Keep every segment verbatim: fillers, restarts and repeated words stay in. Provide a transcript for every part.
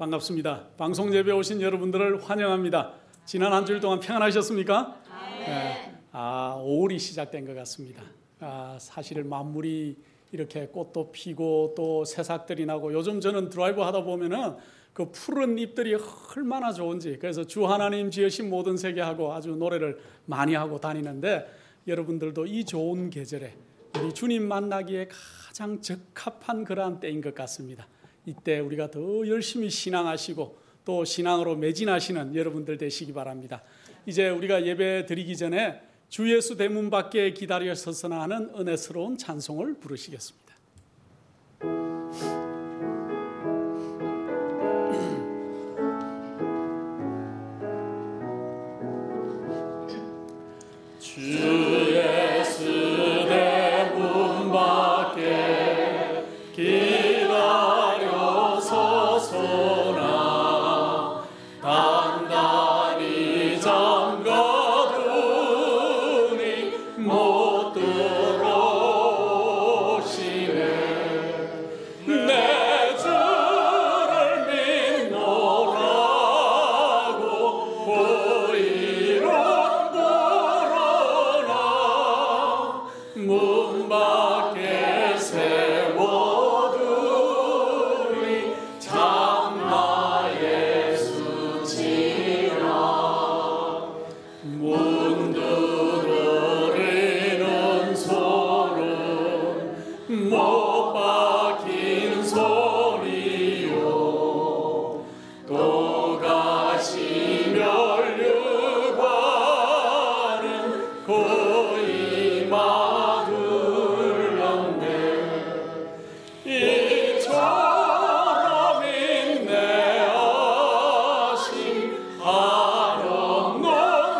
반갑습니다. 방송 예배 오신 여러분들을 환영합니다. 지난 한 주일 동안 평안하셨습니까? 네. 아, 오월이 시작된 것 같습니다. 아, 사실 만물이 이렇게 꽃도 피고 또 새싹들이 나고, 요즘 저는 드라이브 하다 보면은 그 푸른 잎들이 얼마나 좋은지, 그래서 주 하나님 지으신 모든 세계 하고 아주 노래를 많이 하고 다니는데, 여러분들도 이 좋은 계절에 우리 주님 만나기에 가장 적합한 그러한 때인 것 같습니다. 이때 우리가 더 열심히 신앙하시고 또 신앙으로 매진하시는 여러분들 되시기 바랍니다. 이제 우리가 예배 드리기 전에 주 예수 대문 밖에 기다려 서서나 하는 은혜스러운 찬송을 부르시겠습니다. 주 예수 대문 밖에 기다려 서서나 단단히 잠가두니 못 들어오시네. 내 주를 믿노라고 보이론 불어나 문 밖에 세워두니 참나 예수 지라. 문 두드리는 소는 못 박힌 소리요, 또 가시 멸류관은 거의 마들렸네. 이처럼 인내하심 한없는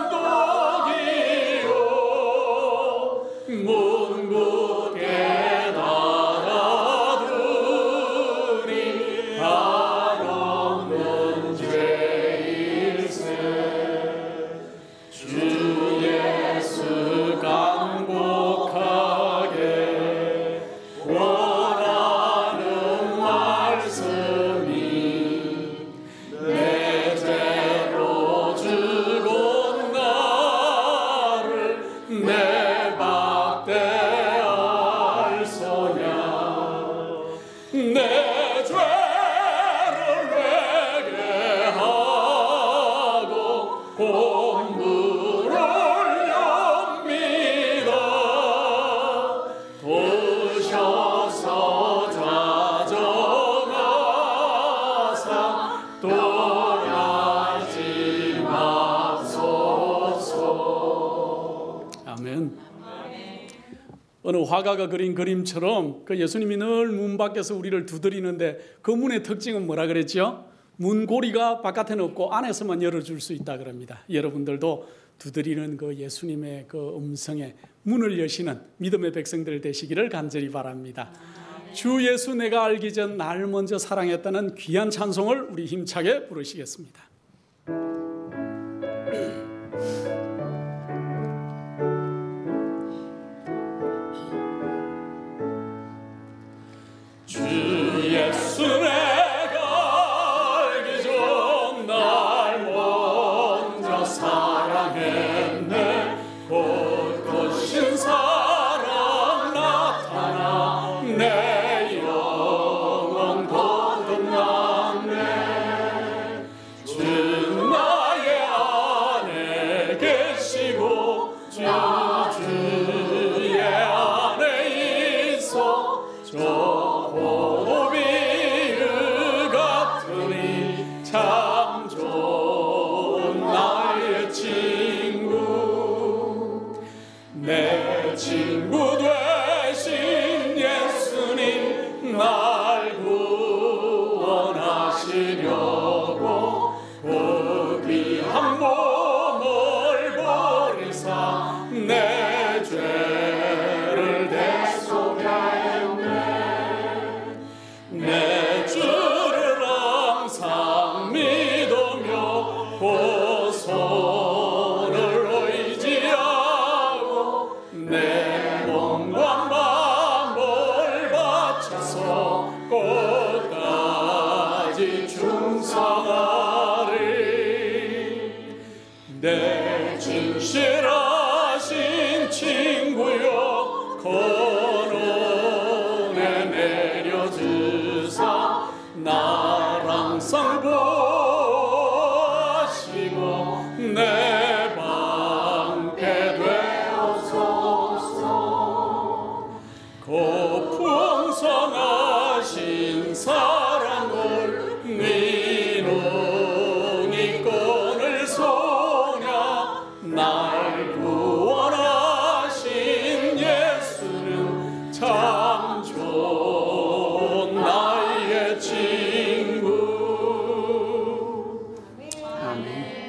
독이요, 문 굳게 닫아두니 한없는 죄일세. 주 예수 간곡하게 원하는 말씀이 내 죄로 죽은 나를 내 박대할소냐. 내 죄를 회개하고 공물을 엽니다. 도셔서 자정하사 떠나지 마소서. 아멘. 어느 화가가 그린 그림처럼 그 예수님이 늘 문 밖에서 우리를 두드리는데, 그 문의 특징은 뭐라 그랬죠? 문고리가 바깥에는 없고 안에서만 열어줄 수 있다 그럽니다. 여러분들도 두드리는 그 예수님의 그 음성에 문을 여시는 믿음의 백성들 되시기를 간절히 바랍니다. 주 예수 내가 알기 전 날 먼저 사랑했다는 귀한 찬송을 우리 힘차게 부르시겠습니다. 주 예수 내가 알기 전 날 먼저 사랑했네. 곳곳인 사랑 나타나 내 영혼 거듭났네. 주 나의 안에 계시고 주 주의 안에 있어 저 포도비유 같으니 참 좋은 나의 친구. 내 친구 되신 예수님 날 구원하시려고 그 귀한 몸을 버리사 내 죄를 대속하였네. 풍성하신 사랑을 니는 이권을 소냐 날 구원하신 예수는 참 좋은 나의 친구. 아멘.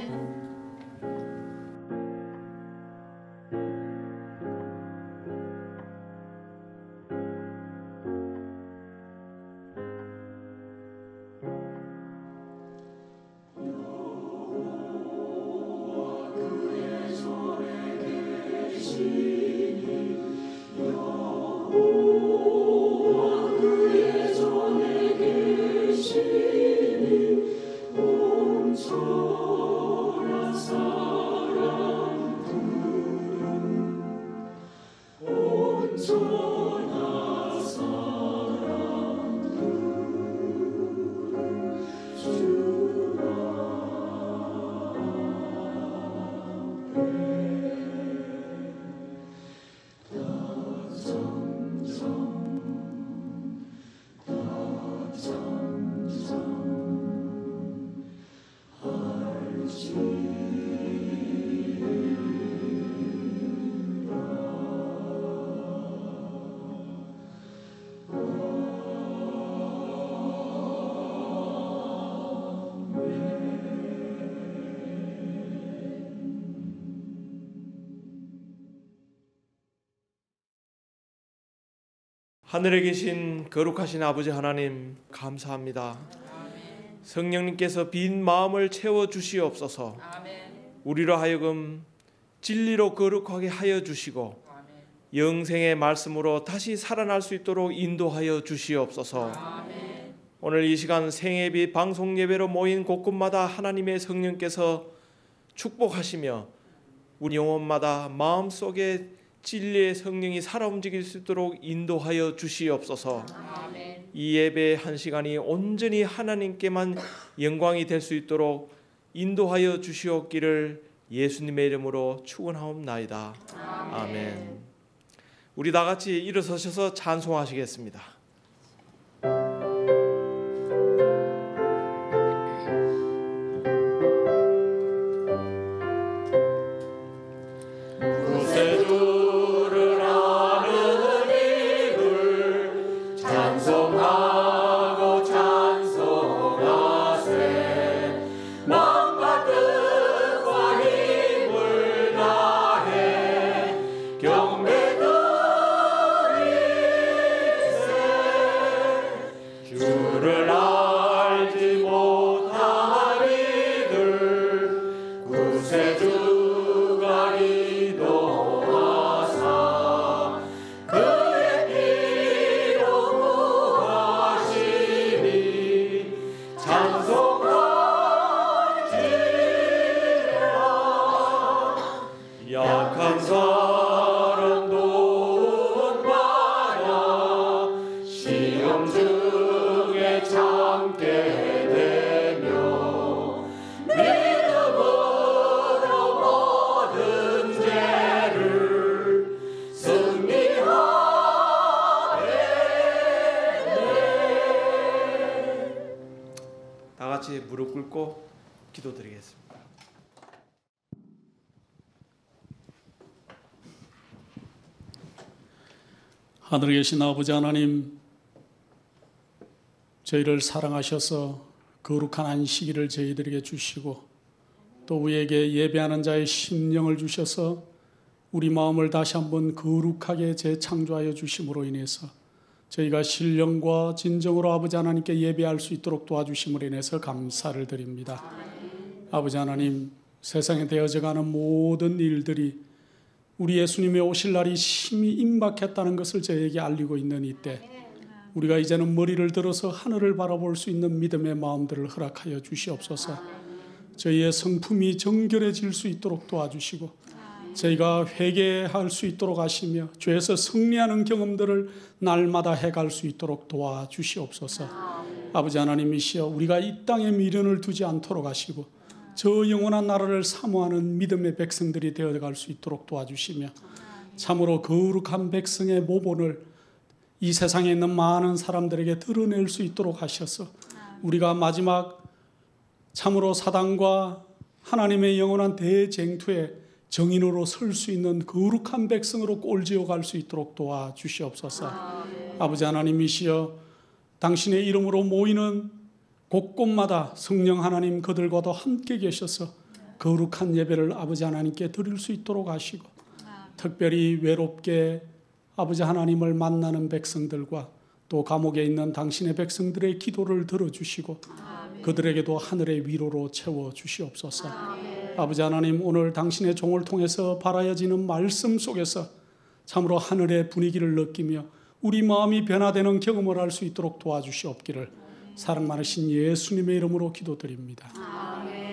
하늘에 계신 거룩하신 아버지 하나님 감사합니다. 성령님께서 빈 마음을 채워주시옵소서. 우리로 하여금 진리로 거룩하게 하여 주시고 영생의 말씀으로 다시 살아날 수 있도록 인도하여 주시옵소서. 오늘 이 시간 생예비 방송 예배로 모인 곳곳마다 하나님의 성령께서 축복하시며 우리 영혼마다 마음속에 진리의 성령이 살아 움직일 수 있도록 인도하여 주시옵소서. 아멘. 이 예배 한 시간이 온전히 하나님께만 영광이 될 수 있도록 인도하여 주시옵기를 예수님의 이름으로 축원하옵나이다. 아멘. 아멘. 우리 다 같이 일어서셔서 찬송하시겠습니다. 무릎 꿇고 기도드리겠습니다. 하늘에 계신 아버지 하나님, 저희를 사랑하셔서 거룩한 안식일을 저희들에게 주시고 또 우리에게 예배하는 자의 심령을 주셔서 우리 마음을 다시 한번 거룩하게 재창조하여 주심으로 인해서 저희가 신령과 진정으로 아버지 하나님께 예배할 수 있도록 도와주심으로 인해서 감사를 드립니다. 아버지 하나님, 세상에 되어져가는 모든 일들이 우리 예수님의 오실 날이 심히 임박했다는 것을 저에게 알리고 있는 이때 우리가 이제는 머리를 들어서 하늘을 바라볼 수 있는 믿음의 마음들을 허락하여 주시옵소서. 저희의 성품이 정결해질 수 있도록 도와주시고 저희가 회개할 수 있도록 하시며 죄에서 승리하는 경험들을 날마다 해갈 수 있도록 도와주시옵소서. 아버지 하나님이시여, 우리가 이 땅에 미련을 두지 않도록 하시고 저 영원한 나라를 사모하는 믿음의 백성들이 되어갈 수 있도록 도와주시며 참으로 거룩한 백성의 모본을 이 세상에 있는 많은 사람들에게 드러낼 수 있도록 하셔서 우리가 마지막 참으로 사단과 하나님의 영원한 대쟁투에 정인으로 설 수 있는 거룩한 백성으로 꼴지어 갈 수 있도록 도와주시옵소서. 아멘. 아버지 하나님이시여, 당신의 이름으로 모이는 곳곳마다 성령 하나님 그들과도 함께 계셔서 거룩한 예배를 아버지 하나님께 드릴 수 있도록 하시고, 특별히 외롭게 아버지 하나님을 만나는 백성들과 또 감옥에 있는 당신의 백성들의 기도를 들어주시고 아멘. 그들에게도 하늘의 위로로 채워주시옵소서. 아멘. 아버지 하나님, 오늘 당신의 종을 통해서 발하여지는 말씀 속에서 참으로 하늘의 분위기를 느끼며 우리 마음이 변화되는 경험을 할 수 있도록 도와주시옵기를 아멘. 사랑 많으신 예수님의 이름으로 기도드립니다. 아멘.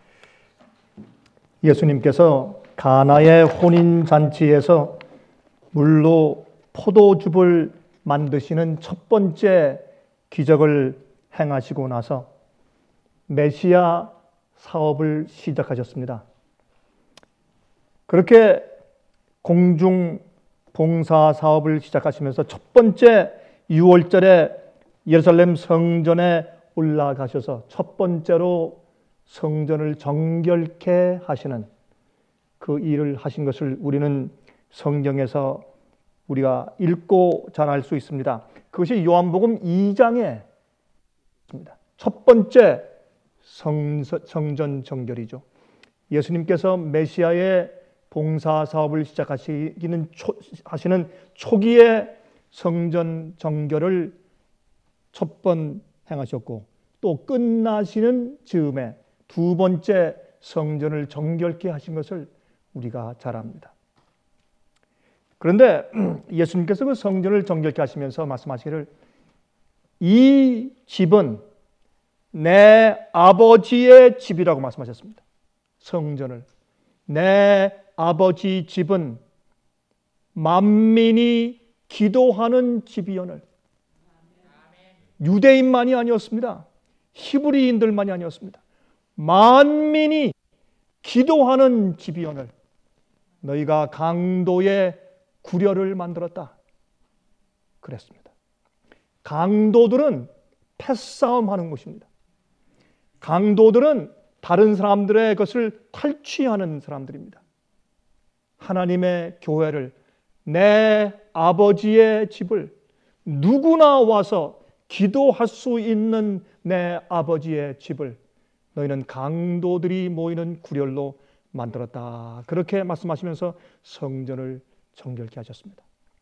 예수님께서 가나의 혼인잔치에서 물로 포도즙을 만드시는 첫 번째 기적을 행하시고 나서 메시아 사업을 시작하셨습니다. 그렇게 공중 봉사 사업을 시작하시면서 첫 번째 유월절에 예루살렘 성전에 올라가셔서 첫 번째로 성전을 정결케 하시는 그 일을 하신 것을 우리는 성경에서 우리가 읽고 잘 알 수 있습니다. 그것이 요한복음 이 장에 있습니다. 첫 번째 성전 정결이죠. 예수님께서 메시아의 봉사 사업을 시작하시기는 초, 하시는 초기에 성전 정결을 첫 번 행하셨고 또 끝나시는 즈음에 두 번째 성전을 정결케 하신 것을 우리가 잘 압니다. 그런데 예수님께서 그 성전을 정결케 하시면서 말씀하시기를 이 집은 내 아버지의 집이라고 말씀하셨습니다. 성전을 내 아버지 집은 만민이 기도하는 집이오늘. 유대인만이 아니었습니다. 히브리인들만이 아니었습니다. 만민이 기도하는 집이오늘. 너희가 강도의 구려를 만들었다. 그랬습니다. 강도들은 패싸움 하는 것입니다. 강도들은 다른 사람들의 것을 탈취하는 사람들입니다. 하나님의 교회를, 내 아버지의 집을 누구나 와서 기도할 수 있는 내 아버지의 집을 너희는 강도들이 모이는 구렬로 만들었다. 그렇게 말씀하시면서 성전을 정결케 하셨습니다.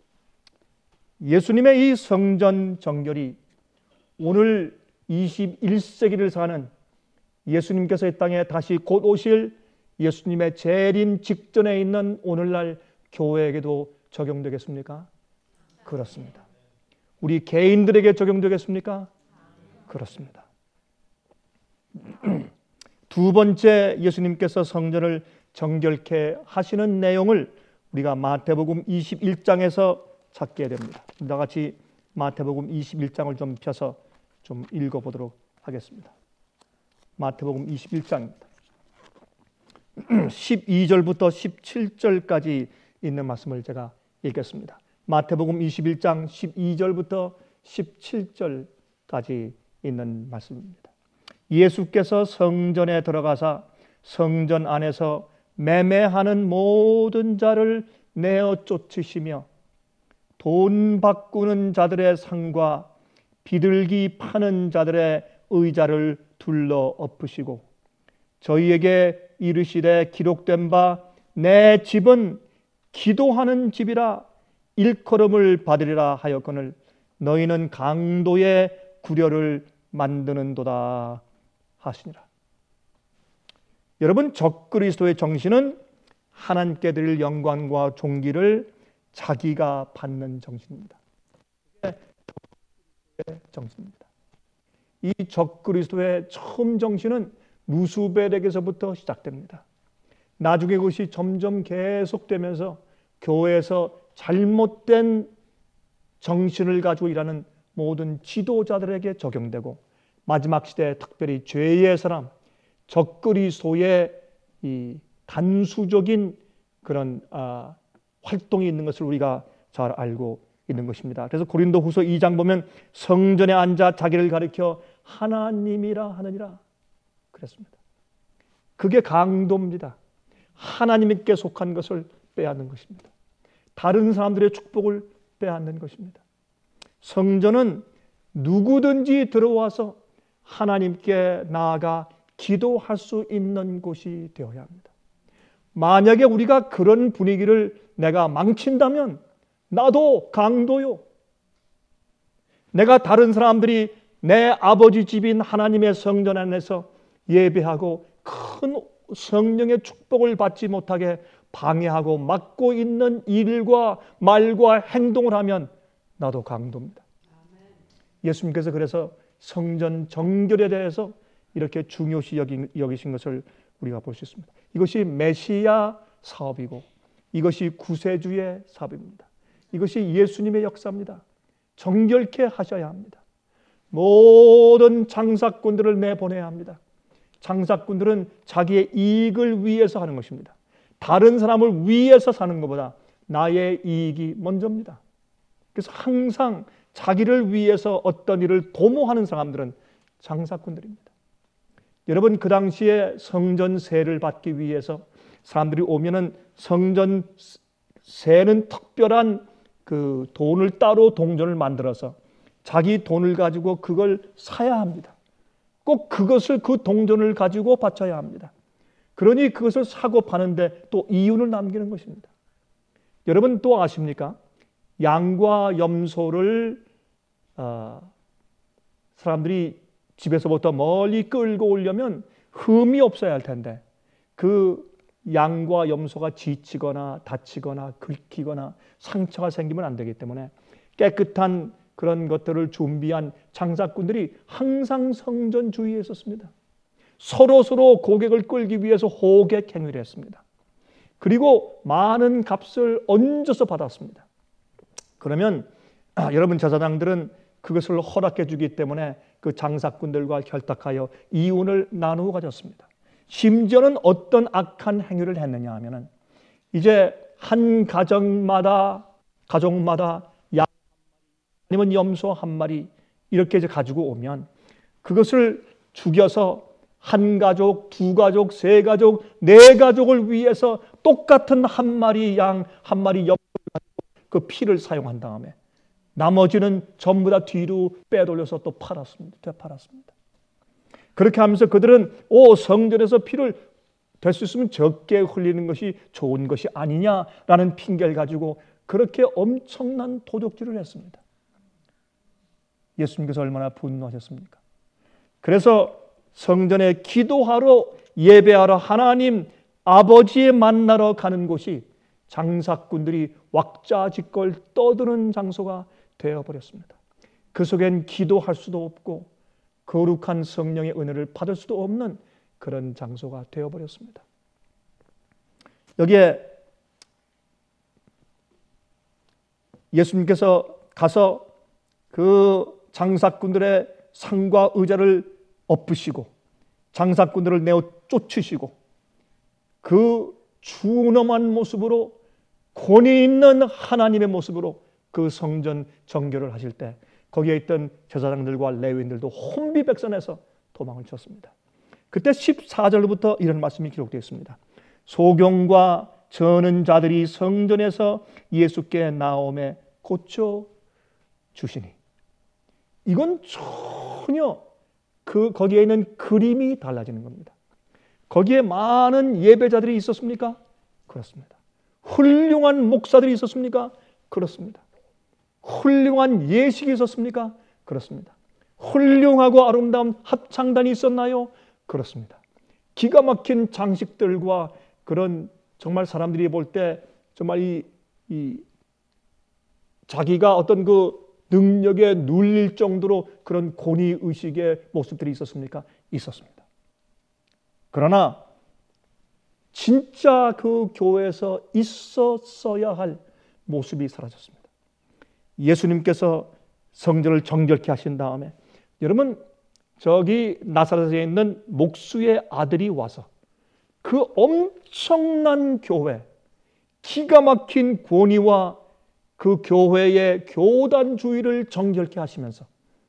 예수님의 이 성전 정결이 오늘 이십일 세기를 사는 예수님께서 이 땅에 다시 곧 오실 예수님의 재림 직전에 있는 오늘날 교회에게도 적용되겠습니까? 그렇습니다. 우리 개인들에게 적용되겠습니까? 그렇습니다. 두 번째 예수님께서 성전을 정결케 하시는 내용을 우리가 마태복음 이십일 장에서 찾게 됩니다. 다 같이 마태복음 이십일 장을 좀 펴서 좀 읽어보도록 하겠습니다. 마태복음 이십일 장입니다. 십이 절부터 십칠 절까지 있는 말씀을 제가 읽겠습니다. 마태복음 이십일 장 십이 절부터 십칠 절까지 있는 말씀입니다. 예수께서 성전에 들어가사 성전 안에서 매매하는 모든 자를 내어 쫓으시며 돈 바꾸는 자들의 상과 비둘기 파는 자들의 의자를 둘러 엎으시고 저희에게 이르시되 기록된 바 내 집은 기도하는 집이라 일컬음을 받으리라 하였거늘 너희는 강도의 구려를 만드는도다 하시니라. 여러분, 적그리스도의 정신은 하나님께 드릴 영광과 존귀를 자기가 받는 정신입니다. 이게 적그리스도의 정신입니다. 이 적그리스도의 처음 정신은 루스벨에게서부터 시작됩니다. 나중에 그것이 점점 계속되면서 교회에서 잘못된 정신을 가지고 일하는 모든 지도자들에게 적용되고 마지막 시대에 특별히 죄의 사람, 적그리스도의 이 단수적인 그런 아, 활동이 있는 것을 우리가 잘 알고 있는 것입니다. 그래서 고린도후서 이 장 보면 성전에 앉아 자기를 가리켜 하나님이라 하느니라 그랬습니다. 그게 강도입니다. 하나님께 속한 것을 빼앗는 것입니다. 다른 사람들의 축복을 빼앗는 것입니다. 성전은 누구든지 들어와서 하나님께 나아가 기도할 수 있는 곳이 되어야 합니다. 만약에 우리가 그런 분위기를 내가 망친다면 나도 강도요. 내가 다른 사람들이 내 아버지 집인 하나님의 성전 안에서 예배하고 큰 성령의 축복을 받지 못하게 방해하고 막고 있는 일과 말과 행동을 하면 나도 강도입니다. 예수님께서 그래서 성전 정결에 대해서 이렇게 중요시 여기신 것을 우리가 볼 수 있습니다. 이것이 메시아 사업이고 이것이 구세주의 사업입니다. 이것이 예수님의 역사입니다. 정결케 하셔야 합니다. 모든 장사꾼들을 내보내야 합니다. 장사꾼들은 자기의 이익을 위해서 하는 것입니다. 다른 사람을 위해서 사는 것보다 나의 이익이 먼저입니다. 그래서 항상 자기를 위해서 어떤 일을 도모하는 사람들은 장사꾼들입니다. 여러분, 그 당시에 성전 세를 받기 위해서 사람들이 오면은 성전 세는 특별한 그 돈을 따로 동전을 만들어서 자기 돈을 가지고 그걸 사야 합니다. 꼭 그것을 그 동전을 가지고 바쳐야 합니다. 그러니 그것을 사고 파는데 또 이윤을 남기는 것입니다. 여러분 또 아십니까? 양과 염소를 어, 사람들이 집에서부터 멀리 끌고 오려면 흠이 없어야 할 텐데 그 양과 염소가 지치거나 다치거나 긁히거나 상처가 생기면 안 되기 때문에 깨끗한 그런 것들을 준비한 장사꾼들이 항상 성전 주위에 있었습니다. 서로 서로 고객을 끌기 위해서 호객 행위를 했습니다. 그리고 많은 값을 얹어서 받았습니다. 그러면 아, 여러분 제사장들은 그것을 허락해 주기 때문에 그 장사꾼들과 결탁하여 이윤을 나누어 가졌습니다. 심지어는 어떤 악한 행위를 했느냐 하면은 이제 한 가정마다 가족마다 양 아니면 염소 한 마리 이렇게 이제 가지고 오면 그것을 죽여서 한 가족, 두 가족, 세 가족, 네 가족을 위해서 똑같은 한 마리 양, 한 마리 염소를 가지고 그 피를 사용한 다음에 나머지는 전부 다 뒤로 빼돌려서 또 팔았습니다. 되팔았습니다. 그렇게 하면서 그들은 오 성전에서 피를 될 수 있으면 적게 흘리는 것이 좋은 것이 아니냐라는 핑계를 가지고 그렇게 엄청난 도둑질을 했습니다. 예수님께서 얼마나 분노하셨습니까? 그래서 성전에 기도하러 예배하러 하나님 아버지에 만나러 가는 곳이 장사꾼들이 왁자지껄 떠드는 장소가 되어버렸습니다. 그 속엔 기도할 수도 없고 거룩한 성령의 은혜를 받을 수도 없는 그런 장소가 되어버렸습니다. 여기에 예수님께서 가서 그 장사꾼들의 상과 의자를 엎으시고 장사꾼들을 내어 쫓으시고 그 준엄한 모습으로 권위 있는 하나님의 모습으로 그 성전 정결을 하실 때 거기에 있던 제사장들과 레위인들도 혼비백산해서 도망을 쳤습니다. 그때 십사 절부터 이런 말씀이 기록되어 있습니다. 소경과 저는 자들이 성전에서 예수께 나오매 고쳐 주시니. 이건 전혀 그 거기에 있는 그림이 달라지는 겁니다. 거기에 많은 예배자들이 있었습니까? 그렇습니다. 훌륭한 목사들이 있었습니까? 그렇습니다. 훌륭한 예식이 있었습니까? 그렇습니다. 훌륭하고 아름다운 합창단이 있었나요? 그렇습니다. 기가 막힌 장식들과 그런 정말 사람들이 볼 때 정말 이, 이 자기가 어떤 그 능력에 눌릴 정도로 그런 권위의식의 모습들이 있었습니까? 있었습니다. 그러나 진짜 그 교회에서 있었어야 할 모습이 사라졌습니다. 예수님께서 성전을 정결케 하신 다음에 여러분 저기 나사렛에 있는 목수의 아들이 와서 그 엄청난 교회, 기가 막힌 권위와 그 교회의 교단주의를 정결케 하시면서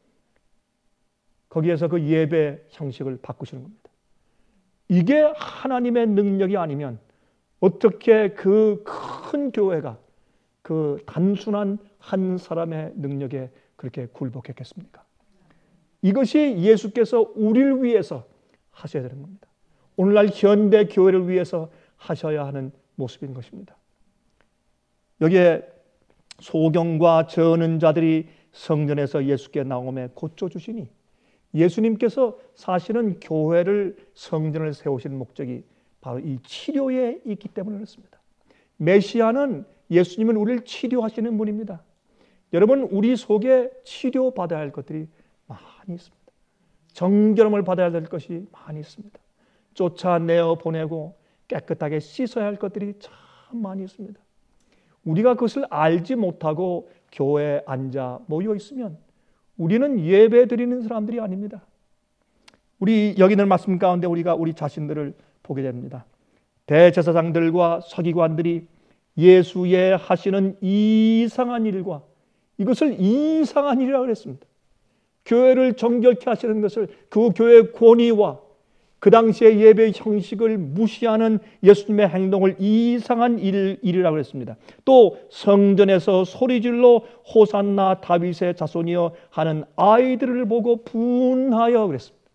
거기에서 그 예배 형식을 바꾸시는 겁니다. 이게 하나님의 능력이 아니면 어떻게 그 큰 교회가 그 단순한 한 사람의 능력에 그렇게 굴복했겠습니까? 이것이 예수께서 우리를 위해서 하셔야 되는 겁니다. 오늘날 현대 교회를 위해서 하셔야 하는 모습인 것입니다. 여기에 소경과 저는 자들이 성전에서 예수께 나오매 고쳐주시니 예수님께서 사실은 교회를 성전을 세우신 목적이 바로 이 치료에 있기 때문에 그렇습니다. 메시아는 예수님은 우리를 치료하시는 분입니다. 여러분 우리 속에 치료받아야 할 것들이 많이 있습니다. 정결함을 받아야 될 것이 많이 있습니다. 쫓아내어 보내고 깨끗하게 씻어야 할 것들이 참 많이 있습니다. 우리가 그것을 알지 못하고 교회에 앉아 모여 있으면 우리는 예배 드리는 사람들이 아닙니다. 우리 여기 있는 말씀 가운데 우리가 우리 자신들을 보게 됩니다. 대제사장들과 서기관들이 예수의 하시는 이상한 일과 이것을 이상한 일이라고 그랬습니다. 교회를 정결케 하시는 것을 그 교회의 권위와 그 당시의 예배 형식을 무시하는 예수님의 행동을 이상한 일, 일이라고 했습니다. 또 성전에서 소리질러 호산나 다윗의 자손이여 하는 아이들을 보고 분하여 그랬습니다.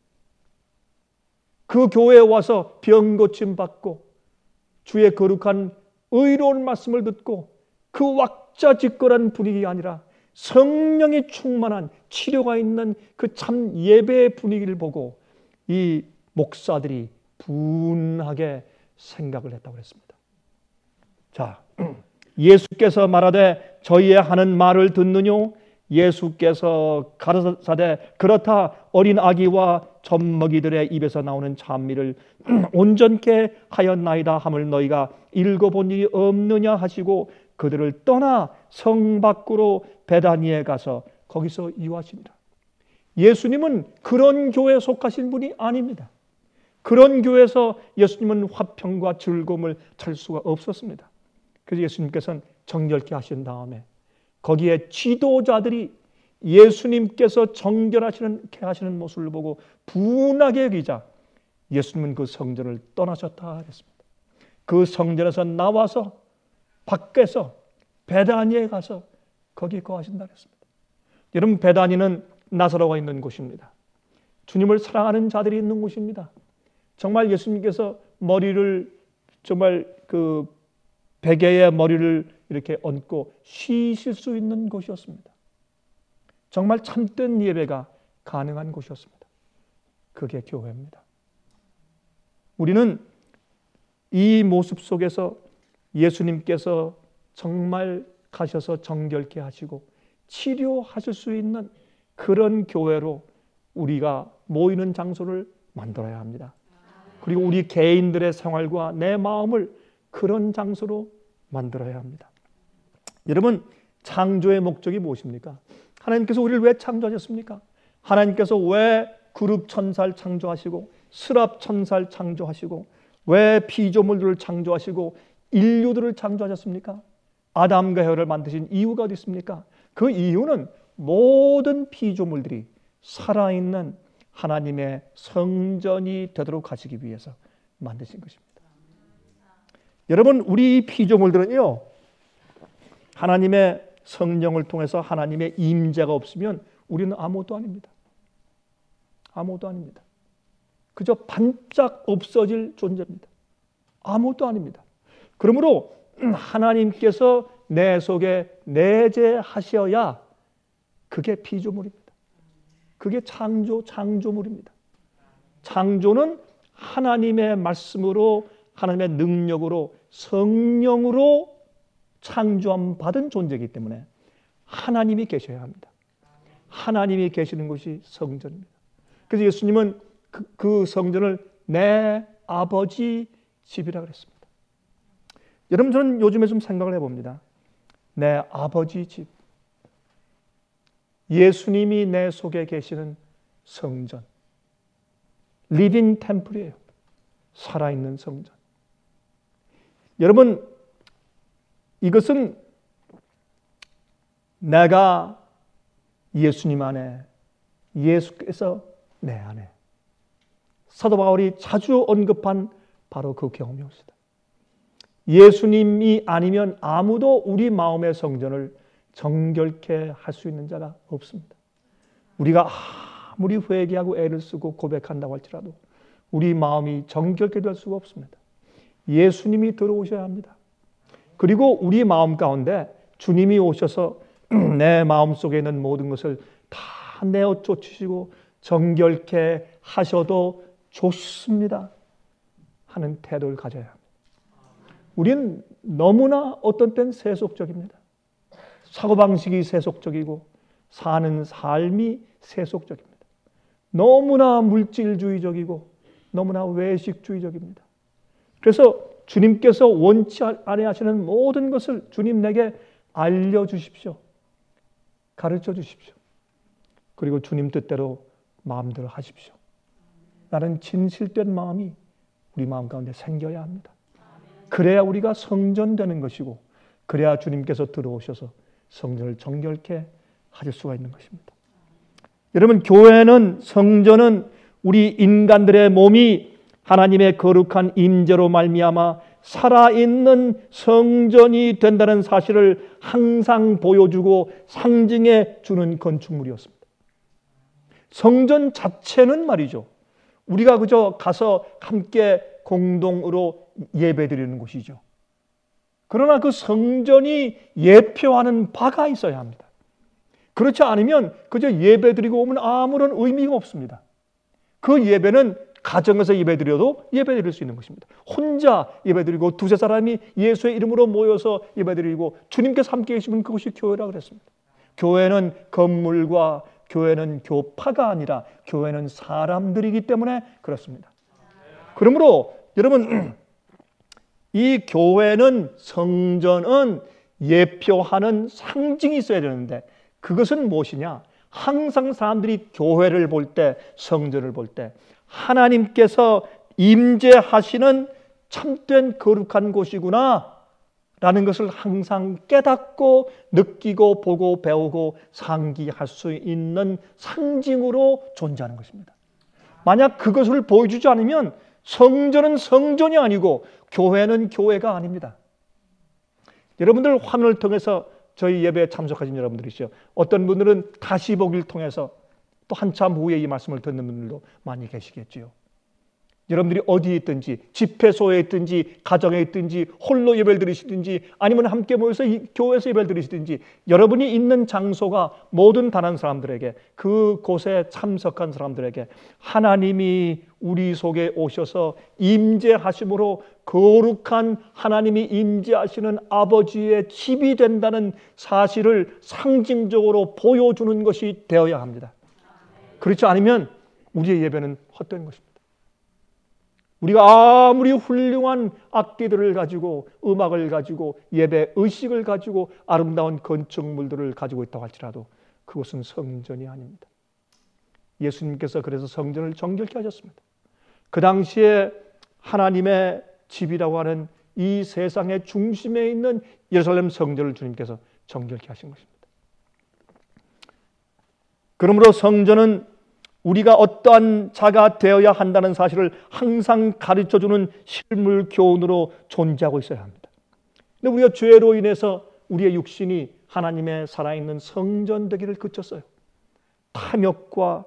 그 교회에 와서 병 고침 받고 주의 거룩한 의로운 말씀을 듣고 그 왁자지껄한 분위기가 아니라 성령이 충만한 치료가 있는 그 참 예배의 분위기를 보고 이 목사들이 분하게 생각을 했다고 했습니다. 자, 예수께서 말하되 저희의 하는 말을 듣느뇨? 예수께서 가라사대 그렇다 어린 아기와 젖먹이들의 입에서 나오는 찬미를 온전케 하였나이다 함을 너희가 읽어본 일이 없느냐 하시고 그들을 떠나 성 밖으로 베다니에 가서 거기서 이유하십니다. 예수님은 그런 교회에 속하신 분이 아닙니다. 그런 교회에서 예수님은 화평과 즐거움을 찾을 수가 없었습니다. 그래서 예수님께서는 정결케 하신 다음에 거기에 지도자들이 예수님께서 정결하시는 하시는 모습을 보고 분하게 여기자 예수님은 그 성전을 떠나셨다 했습니다. 그 성전에서 나와서 밖에서 베다니에 가서 거기 거하신다 했습니다. 여러분, 베다니는 나사로가 있는 곳입니다. 주님을 사랑하는 자들이 있는 곳입니다. 정말 예수님께서 머리를 정말 그 베개에 머리를 이렇게 얹고 쉬실 수 있는 곳이었습니다. 정말 참된 예배가 가능한 곳이었습니다. 그게 교회입니다. 우리는 이 모습 속에서 예수님께서 정말 가셔서 정결케 하시고 치료하실 수 있는 그런 교회로 우리가 모이는 장소를 만들어야 합니다. 그리고 우리 개인들의 생활과 내 마음을 그런 장소로 만들어야 합니다. 여러분, 창조의 목적이 무엇입니까? 하나님께서 우리를 왜 창조하셨습니까? 하나님께서 왜 그룹 천사를 창조하시고 스랍 천사를 창조하시고 왜 피조물들을 창조하시고 인류들을 창조하셨습니까? 아담과 해와를 만드신 이유가 어디 있습니까? 그 이유는 모든 피조물들이 살아있는 하나님의 성전이 되도록 하시기 위해서 만드신 것입니다. 여러분, 우리 피조물들은요, 하나님의 성령을 통해서 하나님의 임재가 없으면 우리는 아무것도 아닙니다. 아무것도 아닙니다. 그저 반짝 없어질 존재입니다. 아무것도 아닙니다. 그러므로 하나님께서 내 속에 내재하셔야 그게 피조물입니다. 그게 창조, 창조물입니다. 창조는 하나님의 말씀으로 하나님의 능력으로 성령으로 창조함 받은 존재이기 때문에 하나님이 계셔야 합니다. 하나님이 계시는 곳이 성전입니다. 그래서 예수님은 그, 그 성전을 내 아버지 집이라고 그랬습니다. 여러분, 저는 요즘에 좀 생각을 해봅니다. 내 아버지 집. 예수님이 내 속에 계시는 성전. 리빙 템플이에요. 살아있는 성전. 여러분, 이것은 내가 예수님 안에, 예수께서 내 안에. 사도 바울이 자주 언급한 바로 그 경험이었습니다. 예수님이 아니면 아무도 우리 마음의 성전을 정결케 할 수 있는 자가 없습니다. 우리가 아무리 회개하고 애를 쓰고 고백한다고 할지라도 우리 마음이 정결케 될 수가 없습니다. 예수님이 들어오셔야 합니다. 그리고 우리 마음 가운데 주님이 오셔서 내 마음 속에 있는 모든 것을 다 내어 쫓으시고 정결케 하셔도 좋습니다 하는 태도를 가져야 합니다. 우리는 너무나 어떤 때는 세속적입니다. 사고방식이 세속적이고 사는 삶이 세속적입니다. 너무나 물질주의적이고 너무나 외식주의적입니다. 그래서 주님께서 원치 아니하시는 모든 것을 주님 내게 알려주십시오. 가르쳐 주십시오. 그리고 주님 뜻대로 마음대로 하십시오. 나는 진실된 마음이 우리 마음 가운데 생겨야 합니다. 그래야 우리가 성전되는 것이고, 그래야 주님께서 들어오셔서 성전을 정결케 하실 수가 있는 것입니다. 여러분, 교회는, 성전은 우리 인간들의 몸이 하나님의 거룩한 임재로 말미암아 살아있는 성전이 된다는 사실을 항상 보여주고 상징해 주는 건축물이었습니다. 성전 자체는 말이죠, 우리가 그저 가서 함께 공동으로 예배드리는 곳이죠. 그러나 그 성전이 예표하는 바가 있어야 합니다. 그렇지 않으면 그저 예배드리고 오면 아무런 의미가 없습니다. 그 예배는 가정에서 예배드려도 예배드릴 수 있는 것입니다. 혼자 예배드리고 두세 사람이 예수의 이름으로 모여서 예배드리고 주님께서 함께 계시면 그것이 교회라고 그랬습니다. 교회는 건물과 교회는 교파가 아니라 교회는 사람들이기 때문에 그렇습니다. 그러므로 여러분, 이 교회는, 성전은 예표하는 상징이 있어야 되는데, 그것은 무엇이냐? 항상 사람들이 교회를 볼 때, 성전을 볼 때 하나님께서 임재하시는 참된 거룩한 곳이구나 라는 것을 항상 깨닫고 느끼고 보고 배우고 상기할 수 있는 상징으로 존재하는 것입니다. 만약 그것을 보여주지 않으면 성전은 성전이 아니고 교회는 교회가 아닙니다. 여러분들 화면을 통해서 저희 예배에 참석하신 여러분들이시죠. 어떤 분들은 다시 보기를 통해서 또 한참 후에 이 말씀을 듣는 분들도 많이 계시겠지요. 여러분들이 어디에 있든지, 집회소에 있든지, 가정에 있든지, 홀로 예배를 드리시든지, 아니면 함께 모여서 이 교회에서 예배를 드리시든지, 여러분이 있는 장소가 모든 다른 사람들에게, 그곳에 참석한 사람들에게 하나님이 우리 속에 오셔서 임재하심으로 거룩한 하나님이 임재하시는 아버지의 집이 된다는 사실을 상징적으로 보여주는 것이 되어야 합니다. 그렇지 않으면 우리의 예배는 헛된 것입니다. 우리가 아무리 훌륭한 악기들을 가지고, 음악을 가지고, 예배 의식을 가지고, 아름다운 건축물들을 가지고 있다고 할지라도 그것은 성전이 아닙니다. 예수님께서 그래서 성전을 정결케 하셨습니다. 그 당시에 하나님의 집이라고 하는 이 세상의 중심에 있는 예루살렘 성전을 주님께서 정결케 하신 것입니다. 그러므로 성전은 우리가 어떠한 자가 되어야 한다는 사실을 항상 가르쳐주는 실물 교훈으로 존재하고 있어야 합니다. 근데 우리가 죄로 인해서 우리의 육신이 하나님의 살아있는 성전 되기를 그쳤어요. 탐욕과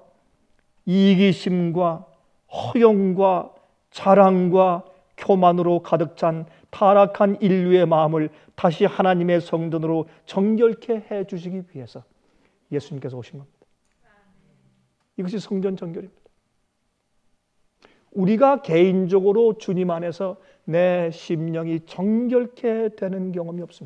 이기심과 허영과 자랑과 교만으로 가득 찬 타락한 인류의 마음을 다시 하나님의 성전으로 정결케 해주시기 위해서 예수님께서 오신 겁니다. 이것이 성전 정결입니다. 우리가 개인적으로 주님 안에서 내 심령이 정결케 되는 경험이 없으면,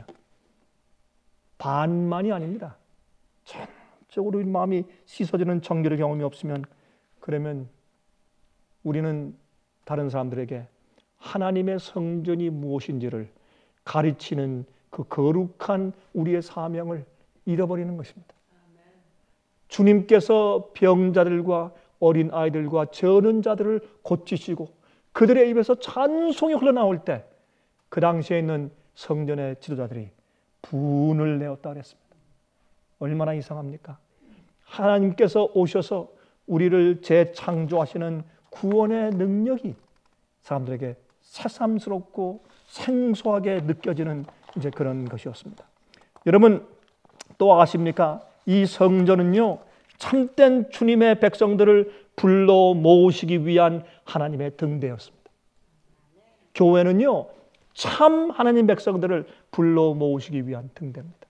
반만이 아닙니다, 전적으로 마음이 씻어지는 정결의 경험이 없으면, 그러면 우리는 다른 사람들에게 하나님의 성전이 무엇인지를 가르치는 그 거룩한 우리의 사명을 잃어버리는 것입니다. 주님께서 병자들과 어린 아이들과 저는 자들을 고치시고 그들의 입에서 찬송이 흘러나올 때 그 당시에 있는 성전의 지도자들이 분을 내었다 그랬습니다. 얼마나 이상합니까? 하나님께서 오셔서 우리를 재창조하시는 구원의 능력이 사람들에게 새삼스럽고 생소하게 느껴지는 이제 그런 것이었습니다. 여러분 또 아십니까? 이 성전은요, 참된 주님의 백성들을 불러 모으시기 위한 하나님의 등대였습니다. 교회는요, 참 하나님 백성들을 불러 모으시기 위한 등대입니다.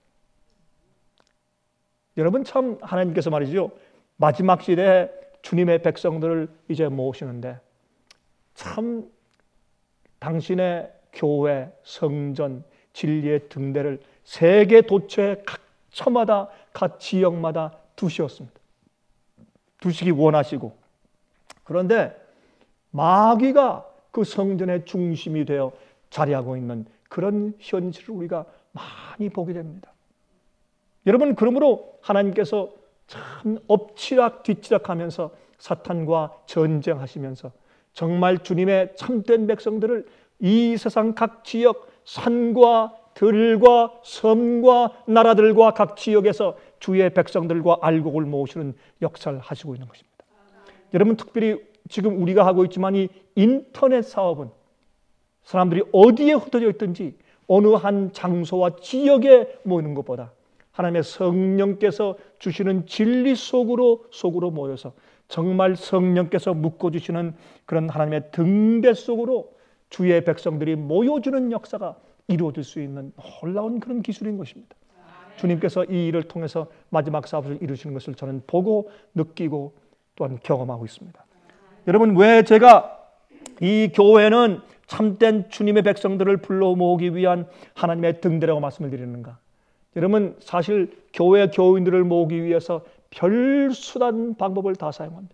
여러분 참 하나님께서 말이죠, 마지막 시대에 주님의 백성들을 이제 모으시는데 참 당신의 교회, 성전, 진리의 등대를 세계 도처의 각 처마다 각 지역마다 두셨습니다. 두시기 원하시고, 그런데 마귀가 그 성전의 중심이 되어 자리하고 있는 그런 현실을 우리가 많이 보게 됩니다. 여러분, 그러므로 하나님께서 참 엎치락 뒤치락 하면서 사탄과 전쟁하시면서 정말 주님의 참된 백성들을 이 세상 각 지역 산과 들과 섬과 나라들과 각 지역에서 주의 백성들과 알곡을 모으시는 역사를 하시고 있는 것입니다. 여러분, 특별히 지금 우리가 하고 있지만 이 인터넷 사업은 사람들이 어디에 흩어져 있든지 어느 한 장소와 지역에 모이는 것보다 하나님의 성령께서 주시는 진리 속으로 속으로 모여서 정말 성령께서 묶어주시는 그런 하나님의 등대 속으로 주의 백성들이 모여주는 역사가 이루어질 수 있는 놀라운 그런 기술인 것입니다. 주님께서 이 일을 통해서 마지막 사업을 이루시는 것을 저는 보고 느끼고 또한 경험하고 있습니다. 여러분, 왜 제가 이 교회는 참된 주님의 백성들을 불러 모으기 위한 하나님의 등대라고 말씀을 드리는가? 여러분, 사실 교회 교인들을 모으기 위해서 별 수단 방법을 다 사용합니다.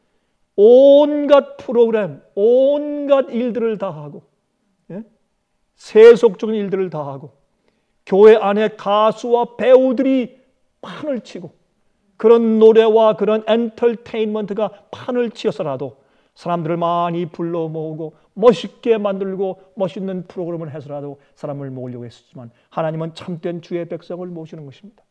온갖 프로그램, 온갖 일들을 다 하고, 예? 세속적인 일들을 다 하고, 교회 안에 가수와 배우들이 판을 치고, 그런 노래와 그런 엔터테인먼트가 판을 치어서라도 사람들을 많이 불러 모으고 멋있게 만들고 멋있는 프로그램을 해서라도 사람을 모으려고 했었지만 하나님은 참된 주의 백성을 모시는 것입니다.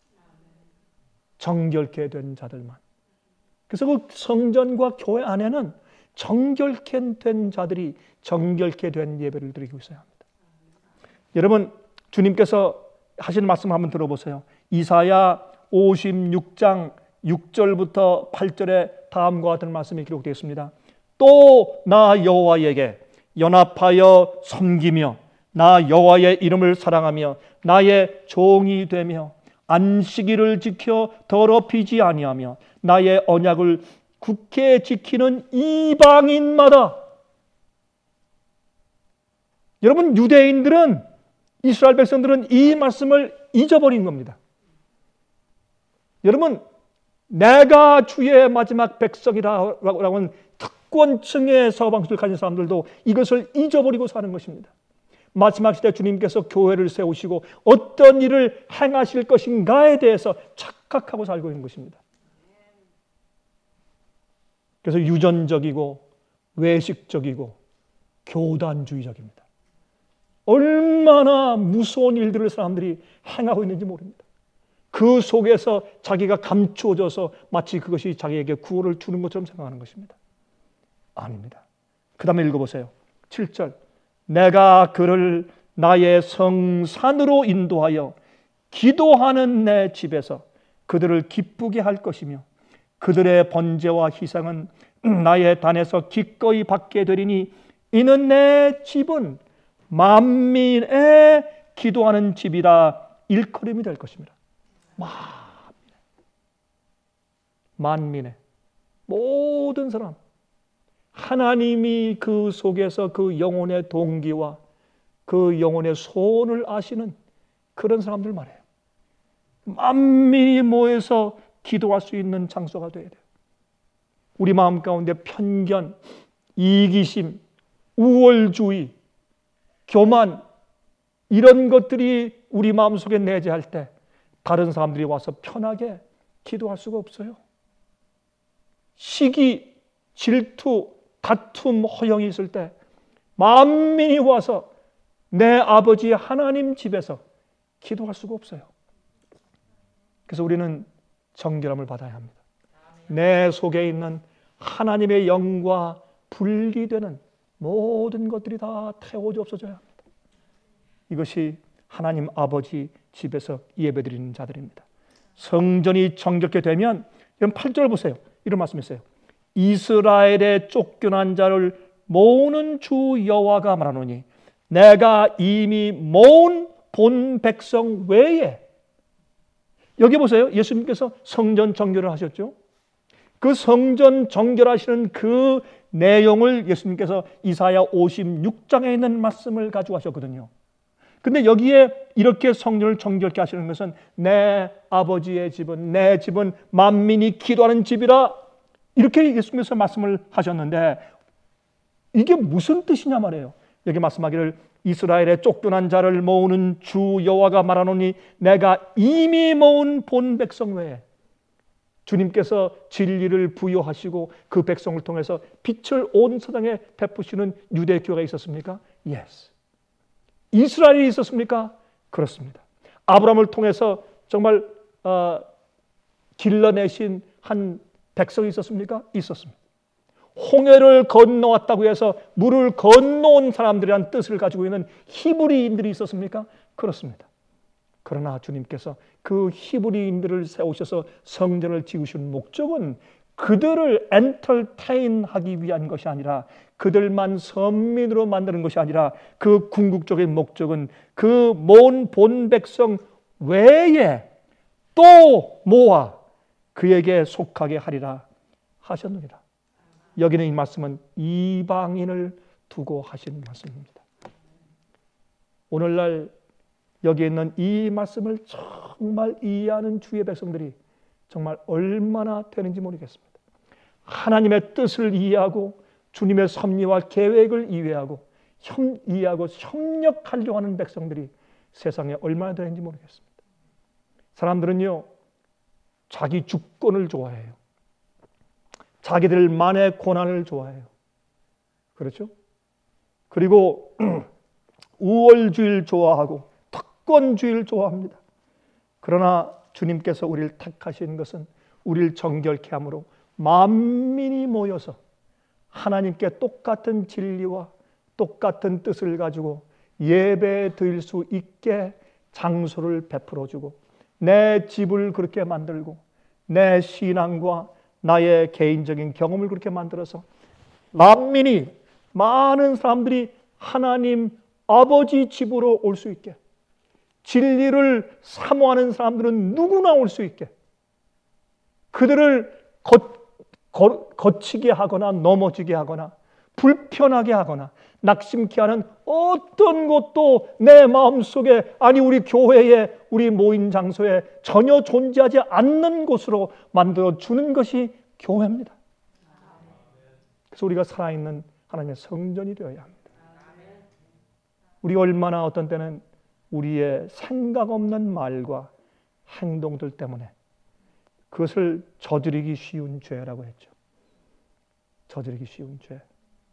정결케 된 자들만. 그래서 그 성전과 교회 안에는 정결케 된 자들이 정결케 된 예배를 드리고 있어야 합니다. 여러분, 주님께서 하시는 말씀 한번 들어보세요. 이사야 오십육 장 육 절부터 팔 절에 다음과 같은 말씀이 기록되어 있습니다. 또 나 여호와에게 연합하여 섬기며 나 여호와의 이름을 사랑하며 나의 종이 되며 안식일을 지켜 더럽히지 아니하며 나의 언약을 굳게 지키는 이방인마다. 여러분, 유대인들은, 이스라엘 백성들은 이 말씀을 잊어버린 겁니다. 여러분, 내가 주의 마지막 백성이라고 하는 특권층의 사고방식을 가진 사람들도 이것을 잊어버리고 사는 것입니다. 마지막 시대 주님께서 교회를 세우시고 어떤 일을 행하실 것인가에 대해서 착각하고 살고 있는 것입니다. 그래서 유전적이고 외식적이고 교단주의적입니다. 얼마나 무서운 일들을 사람들이 행하고 있는지 모릅니다. 그 속에서 자기가 감추어져서 마치 그것이 자기에게 구원을 주는 것처럼 생각하는 것입니다. 아닙니다. 그 다음에 읽어보세요. 칠 절. 내가 그를 나의 성산으로 인도하여 기도하는 내 집에서 그들을 기쁘게 할 것이며 그들의 번제와 희생은 나의 단에서 기꺼이 받게 되리니 이는 내 집은 만민의 기도하는 집이라 일컬음이 될 것입니다. 만민의, 만민의 모든 사람, 하나님이 그 속에서 그 영혼의 동기와 그 영혼의 소원을 아시는 그런 사람들 말이에요. 만민이 모여서 기도할 수 있는 장소가 되어야 돼요. 우리 마음 가운데 편견, 이기심, 우월주의, 교만 이런 것들이 우리 마음속에 내재할 때 다른 사람들이 와서 편하게 기도할 수가 없어요. 시기, 질투, 다툼, 허영이 있을 때 만민이 와서 내 아버지 하나님 집에서 기도할 수가 없어요. 그래서 우리는 정결함을 받아야 합니다. 내 속에 있는 하나님의 영과 분리되는 모든 것들이 다 태워져 없어져야 합니다. 이것이 하나님 아버지 집에서 예배드리는 자들입니다. 성전이 정결케 되면 여러분 팔 절 보세요. 이런 말씀이 있어요. 이스라엘의 쫓겨난 자를 모으는 주 여호와가 말하노니 내가 이미 모은 본 백성 외에. 여기 보세요. 예수님께서 성전 정결을 하셨죠. 그 성전 정결하시는 그 내용을 예수님께서 이사야 오십육 장에 있는 말씀을 가지고 하셨거든요. 근데 여기에 이렇게 성전을 정결케 하시는 것은 내 아버지의 집은, 내 집은 만민이 기도하는 집이라, 이렇게 예수님께서 말씀을 하셨는데 이게 무슨 뜻이냐 말이에요. 여기 말씀하기를 이스라엘의 쫓겨난 자를 모으는 주 여호와가 말하노니 내가 이미 모은 본 백성 외에 주님께서 진리를 부여하시고 그 백성을 통해서 빛을 온 세상에 베푸시는 유대교회가 있었습니까? Yes. 이스라엘이 있었습니까? 그렇습니다. 아브라함을 통해서 정말 어, 길러내신 한 백성이 있었습니까? 있었습니다. 홍해를 건너왔다고 해서 물을 건너온 사람들이란 뜻을 가지고 있는 히브리인들이 있었습니까? 그렇습니다. 그러나 주님께서 그 히브리인들을 세우셔서 성전을 지으신 목적은 그들을 엔터테인하기 위한 것이 아니라, 그들만 선민으로 만드는 것이 아니라, 그 궁극적인 목적은 그 모은 본 백성 외에 또 모아 그에게 속하게 하리라 하셨느니라. 여기는 이 말씀은 이방인을 두고 하신 말씀입니다. 오늘날 여기 있는 이 말씀을 정말 이해하는 주의 백성들이 정말 얼마나 되는지 모르겠습니다. 하나님의 뜻을 이해하고 주님의 섭리와 계획을 이해하고 협, 이해하고 협력하려고 하는 백성들이 세상에 얼마나 되는지 모르겠습니다. 사람들은요, 자기 주권을 좋아해요. 자기들만의 고난을 좋아해요. 그렇죠? 그리고 우월주의를 좋아하고 특권주의를 좋아합니다. 그러나 주님께서 우리를 택하신 것은 우리를 정결케 함으로 만민이 모여서 하나님께 똑같은 진리와 똑같은 뜻을 가지고 예배 드릴 수 있게 장소를 베풀어 주고, 내 집을 그렇게 만들고 내 신앙과 나의 개인적인 경험을 그렇게 만들어서 만민이, 많은 사람들이 하나님 아버지 집으로 올 수 있게, 진리를 사모하는 사람들은 누구나 올 수 있게, 그들을 거, 거, 거치게 하거나 넘어지게 하거나 불편하게 하거나 낙심케 하는 어떤 것도 내 마음속에, 아니 우리 교회에, 우리 모인 장소에 전혀 존재하지 않는 곳으로 만들어주는 것이 교회입니다. 그래서 우리가 살아있는 하나님의 성전이 되어야 합니다. 우리가 얼마나 어떤 때는 우리의 생각 없는 말과 행동들 때문에 그것을 저지르기 쉬운 죄라고 했죠. 저지르기 쉬운 죄.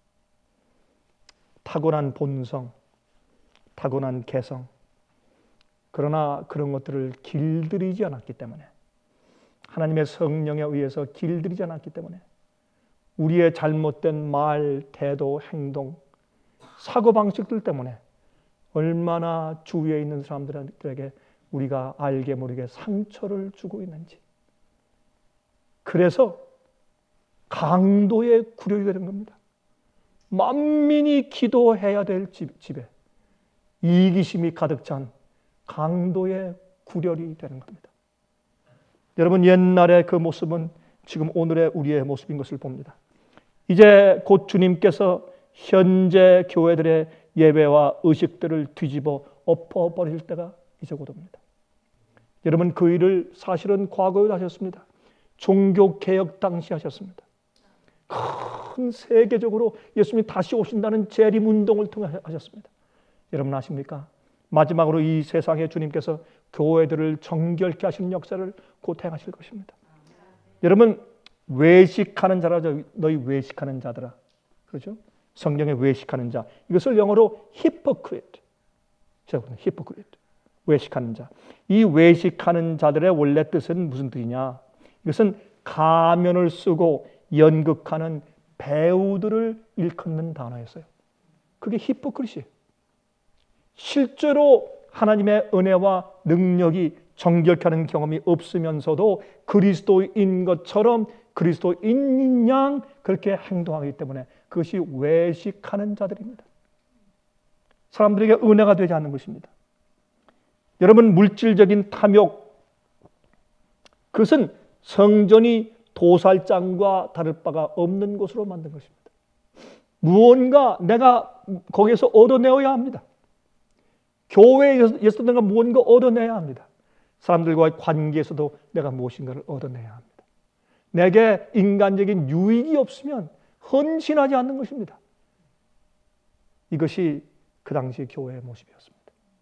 타고난 본성, 타고난 개성, 그러나 그런 것들을 길들이지 않았기 때문에, 하나님의 성령에 의해서 길들이지 않았기 때문에 우리의 잘못된 말, 태도, 행동, 사고방식들 때문에 얼마나 주위에 있는 사람들에게 우리가 알게 모르게 상처를 주고 있는지, 그래서 강도의 구렬이 되는 겁니다. 만민이 기도해야 될 집, 집에 이기심이 가득 찬 강도의 구렬이 되는 겁니다. 여러분, 옛날의 그 모습은 지금 오늘의 우리의 모습인 것을 봅니다. 이제 곧 주님께서 현재 교회들의 예배와 의식들을 뒤집어 엎어버릴 때가 이제 곧 옵니다. 여러분, 그 일을 사실은 과거에도 하셨습니다. 종교개혁 당시 하셨습니다. 큰 세계적으로 예수님이 다시 오신다는 재림운동을 통해 하셨습니다. 여러분 아십니까? 마지막으로 이 세상에 주님께서 교회들을 정결케 하시는 역사를 곧 행하실 것입니다. 여러분, 외식하는 자라죠. 너희 외식하는 자들아. 그렇죠? 성경에 외식하는 자. 이것을 영어로 hypocrite. 제가 보는 hypocrite. 외식하는 자. 이 외식하는 자들의 원래 뜻은 무슨 뜻이냐? 이것은 가면을 쓰고 연극하는 배우들을 일컫는 단어였어요. 그게 히포크리시예요. 실제로 하나님의 은혜와 능력이 정결케 하는 경험이 없으면서도 그리스도인 것처럼 그리스도인인 양 그렇게 행동하기 때문에 그것이 외식하는 자들입니다. 사람들에게 은혜가 되지 않는 것입니다. 여러분, 물질적인 탐욕, 그것은 성전이 도살장과 다를 바가 없는 곳으로 만든 것입니다. 무언가 내가 거기에서 얻어내어야 합니다. 교회에서도 내가 무언가 얻어내야 합니다. 사람들과의 관계에서도 내가 무엇인가를 얻어내야 합니다. 내게 인간적인 유익이 없으면 헌신하지 않는 것입니다. 이것이 그 당시 교회의 모습이었습니다.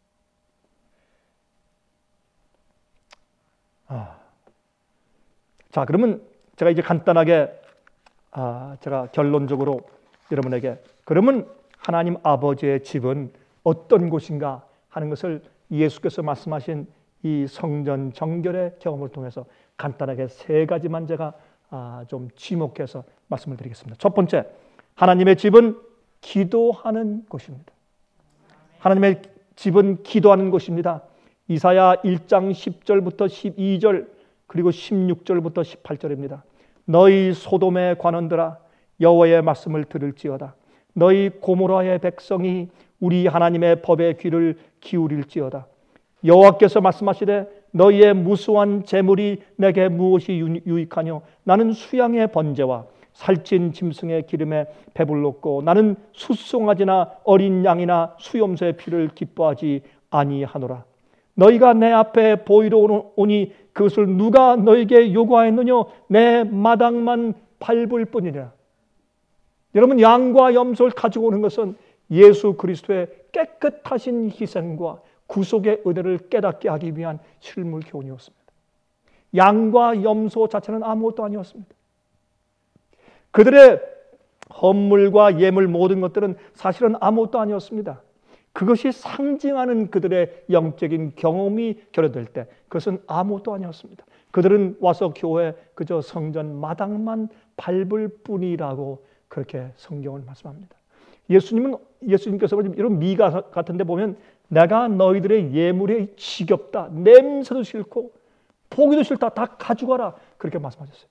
아. 자, 그러면 제가 이제 간단하게 아, 제가 결론적으로 여러분에게 그러면 하나님 아버지의 집은 어떤 곳인가 하는 것을 예수께서 말씀하신 이 성전 정결의 경험을 통해서 간단하게 세 가지만 제가 아, 좀 지목해서 말씀을 드리겠습니다. 첫 번째, 하나님의 집은 기도하는 곳입니다. 하나님의 집은 기도하는 곳입니다. 이사야 일 장 십 절부터 십이 절 그리고 십육 절부터 십팔 절입니다. 너희 소돔의 관원들아 여호와의 말씀을 들을지어다. 너희 고모라의 백성이 우리 하나님의 법에 귀를 기울일지어다. 여호와께서 말씀하시되 너희의 무수한 재물이 내게 무엇이 유익하뇨? 나는 수양의 번제와 살찐 짐승의 기름에 배불렀고 나는 숫송아지나 어린 양이나 수염소의 피를 기뻐하지 아니하노라. 너희가 내 앞에 보이러 오니 그것을 누가 너에게 요구하였느냐? 내 마당만 밟을 뿐이라. 여러분, 양과 염소를 가지고 오는 것은 예수 그리스도의 깨끗하신 희생과 구속의 은혜를 깨닫게 하기 위한 실물 교훈이었습니다. 양과 염소 자체는 아무것도 아니었습니다. 그들의 헌물과 예물 모든 것들은 사실은 아무것도 아니었습니다. 그것이 상징하는 그들의 영적인 경험이 결여될 때 그것은 아무것도 아니었습니다. 그들은 와서 교회 그저 성전 마당만 밟을 뿐이라고 그렇게 성경을 말씀합니다. 예수님은 예수님께서 이런 미가 같은데 보면 내가 너희들의 예물이 지겹다, 냄새도 싫고 보기도 싫다, 다 가져가라 그렇게 말씀하셨어요.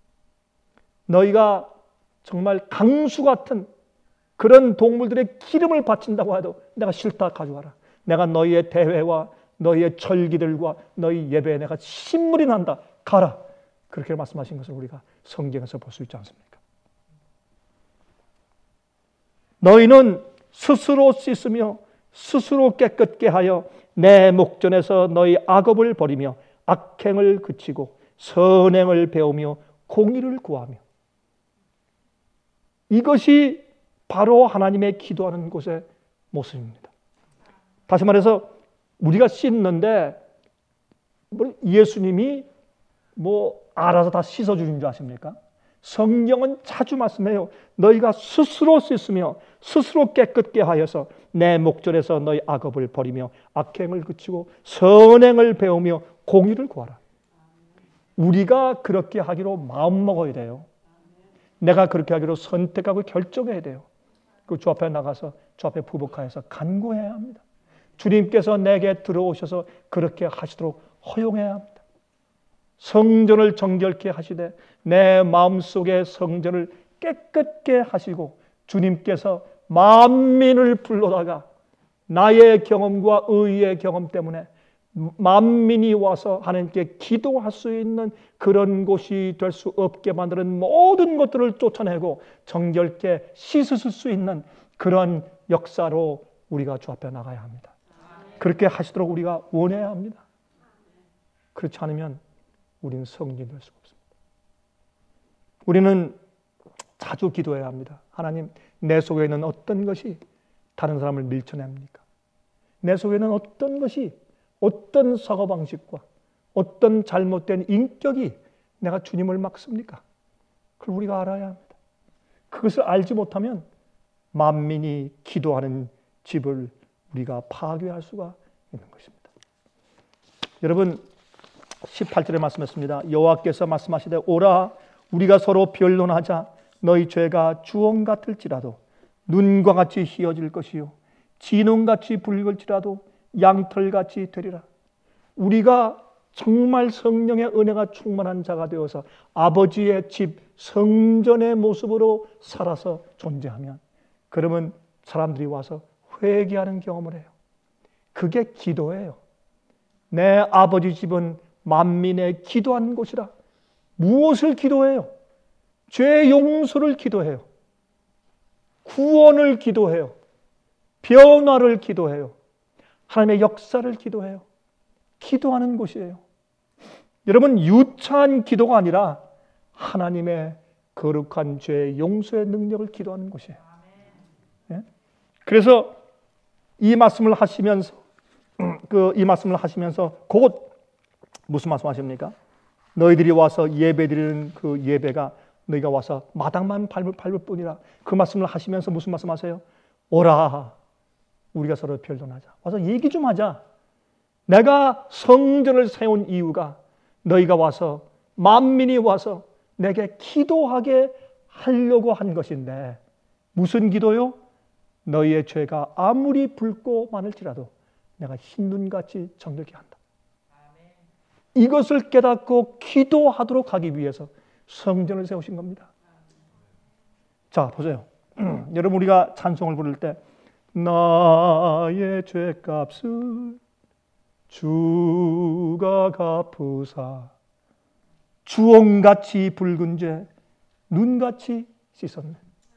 너희가 정말 강수 같은 그런 동물들의 기름을 바친다고 해도 내가 싫다 가져가라. 내가 너희의 대회와 너희의 절기들과 너희 예배에 내가 신물이 난다. 가라. 그렇게 말씀하신 것을 우리가 성경에서 볼 수 있지 않습니까? 너희는 스스로 씻으며 스스로 깨끗게 하여 내 목전에서 너희 악업을 버리며 악행을 그치고 선행을 배우며 공의를 구하며. 이것이 바로 하나님의 기도하는 곳의 모습입니다. 다시 말해서 우리가 씻는데 예수님이 뭐 알아서 다 씻어주는 줄 아십니까? 성경은 자주 말씀해요. 너희가 스스로 씻으며 스스로 깨끗게 하여서 내 목전에서 너희 악업을 버리며 악행을 그치고 선행을 배우며 공의를 구하라. 우리가 그렇게 하기로 마음먹어야 돼요. 내가 그렇게 하기로 선택하고 결정해야 돼요. 그 주 앞에 나가서 주 앞에 부복하여서 간구해야 합니다. 주님께서 내게 들어오셔서 그렇게 하시도록 허용해야 합니다. 성전을 정결케 하시되 내 마음속의 성전을 깨끗게 하시고 주님께서 만민을 불러다가 나의 경험과 의의 경험 때문에 만민이 와서 하나님께 기도할 수 있는 그런 곳이 될 수 없게 만드는 모든 것들을 쫓아내고 정결케 씻을 수 있는 그런 역사로 우리가 주 앞에 나가야 합니다. 그렇게 하시도록 우리가 원해야 합니다. 그렇지 않으면 우리는 성인이 될 수가 없습니다. 우리는 자주 기도해야 합니다. 하나님, 내 속에 있는 어떤 것이 다른 사람을 밀쳐냅니까? 내 속에 있는 어떤 것이 어떤 사고방식과 어떤 잘못된 인격이 내가 주님을 막습니까? 그걸 우리가 알아야 합니다. 그것을 알지 못하면 만민이 기도하는 집을 우리가 파괴할 수가 있는 것입니다. 여러분, 십팔 절에 말씀했습니다. 여호와께서 말씀하시되 오라 우리가 서로 변론하자. 너희 죄가 주홍 같을지라도 눈과 같이 희어질 것이요 진홍같이 붉을지라도 양털같이 되리라. 우리가 정말 성령의 은혜가 충만한 자가 되어서 아버지의 집 성전의 모습으로 살아서 존재하면 그러면 사람들이 와서 회개하는 경험을 해요. 그게 기도예요. 내 아버지 집은 만민의 기도하는 곳이라. 무엇을 기도해요? 죄 용서를 기도해요. 구원을 기도해요. 변화를 기도해요. 하나님의 역사를 기도해요. 기도하는 곳이에요. 여러분, 유치한 기도가 아니라 하나님의 거룩한 죄 용서의 능력을 기도하는 곳이에요. 예? 그래서 이 말씀을 하시면서 그 이 말씀을 하시면서 곧 무슨 말씀하십니까? 너희들이 와서 예배드리는 그 예배가 너희가 와서 마당만 밟을, 밟을 뿐이라. 그 말씀을 하시면서 무슨 말씀하세요? 오라, 우리가 서로 변론하자. 와서 얘기 좀 하자. 내가 성전을 세운 이유가 너희가 와서 만민이 와서 내게 기도하게 하려고 한 것인데, 무슨 기도요? 너희의 죄가 아무리 붉고 많을지라도 내가 흰눈같이 정결케 한다. 이것을 깨닫고 기도하도록 하기 위해서 성전을 세우신 겁니다. 자, 보세요. 여러분, 우리가 찬송을 부를 때 나의 죄값을 주가 갚으사 주홍같이 붉은 죄 눈같이 씻었네.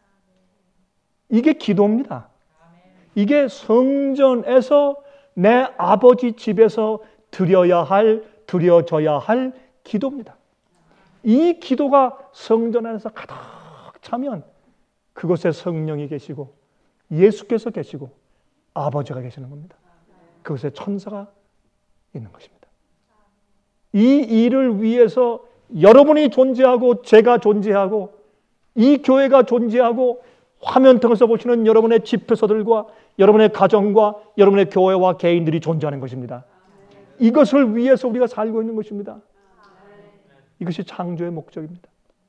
이게 기도입니다. 이게 성전에서 내 아버지 집에서 드려야 할, 드려져야 할 기도입니다. 이 기도가 성전 안에서 가득 차면 그곳에 성령이 계시고 예수께서 계시고 아버지가 계시는 겁니다. 그곳에 천사가 있는 것입니다. 이 일을 위해서 여러분이 존재하고 제가 존재하고 이 교회가 존재하고 화면 통해서 보시는 여러분의 집회서들과 여러분의 가정과 여러분의 교회와 개인들이 존재하는 것입니다. 이것을 위해서 우리가 살고 있는 것입니다. 이것이 창조의 목적입니다.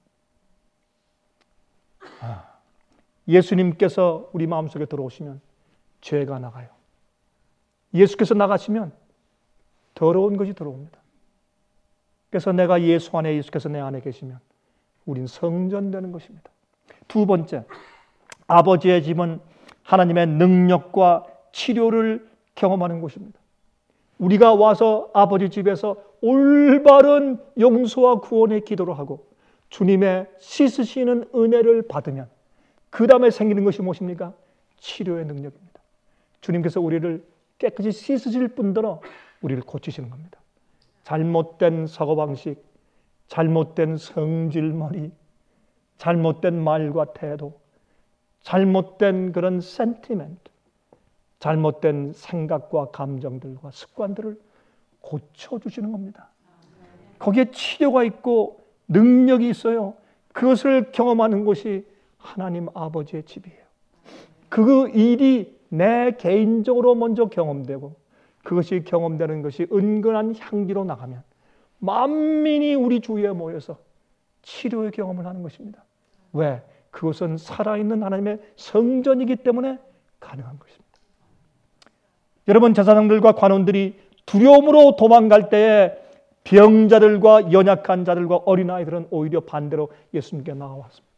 아, 예수님께서 우리 마음속에 들어오시면 죄가 나가요. 예수께서 나가시면 더러운 것이 들어옵니다. 그래서 내가 예수 안에, 예수께서 내 안에 계시면 우린 성전되는 것입니다. 두 번째, 아버지의 집은 하나님의 능력과 치료를 경험하는 곳입니다. 우리가 와서 아버지 집에서 올바른 용서와 구원의 기도를 하고 주님의 씻으시는 은혜를 받으면 그 다음에 생기는 것이 무엇입니까? 치료의 능력입니다. 주님께서 우리를 깨끗이 씻으실 뿐더러 우리를 고치시는 겁니다. 잘못된 사고방식, 잘못된 성질머리, 잘못된 말과 태도, 잘못된 그런 센티멘트, 잘못된 생각과 감정들과 습관들을 고쳐주시는 겁니다. 거기에 치료가 있고 능력이 있어요. 그것을 경험하는 곳이 하나님 아버지의 집이에요. 그 일이 내 개인적으로 먼저 경험되고 그것이 경험되는 것이 은근한 향기로 나가면 만민이 우리 주위에 모여서 치료의 경험을 하는 것입니다. 왜? 그것은 살아있는 하나님의 성전이기 때문에 가능한 것입니다. 여러분, 제사장들과 관원들이 두려움으로 도망갈 때에 병자들과 연약한 자들과 어린아이들은 오히려 반대로 예수님께 나와왔습니다.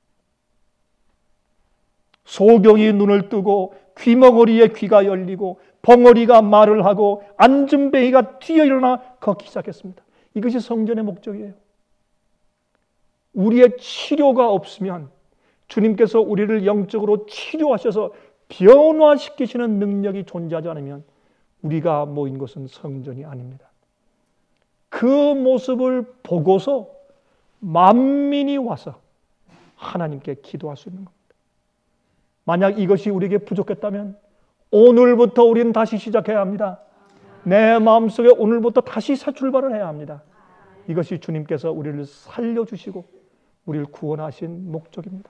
소경이 눈을 뜨고 귀머거리에 귀가 열리고 벙어리가 말을 하고 앉은 베이가 뛰어 일어나 걷기 시작했습니다. 이것이 성전의 목적이에요. 우리의 치료가 없으면, 주님께서 우리를 영적으로 치료하셔서 변화시키시는 능력이 존재하지 않으면 우리가 모인 것은 성전이 아닙니다. 그 모습을 보고서 만민이 와서 하나님께 기도할 수 있는 겁니다. 만약 이것이 우리에게 부족했다면 오늘부터 우리는 다시 시작해야 합니다. 내 마음속에 오늘부터 다시 새 출발을 해야 합니다. 이것이 주님께서 우리를 살려주시고 우리를 구원하신 목적입니다.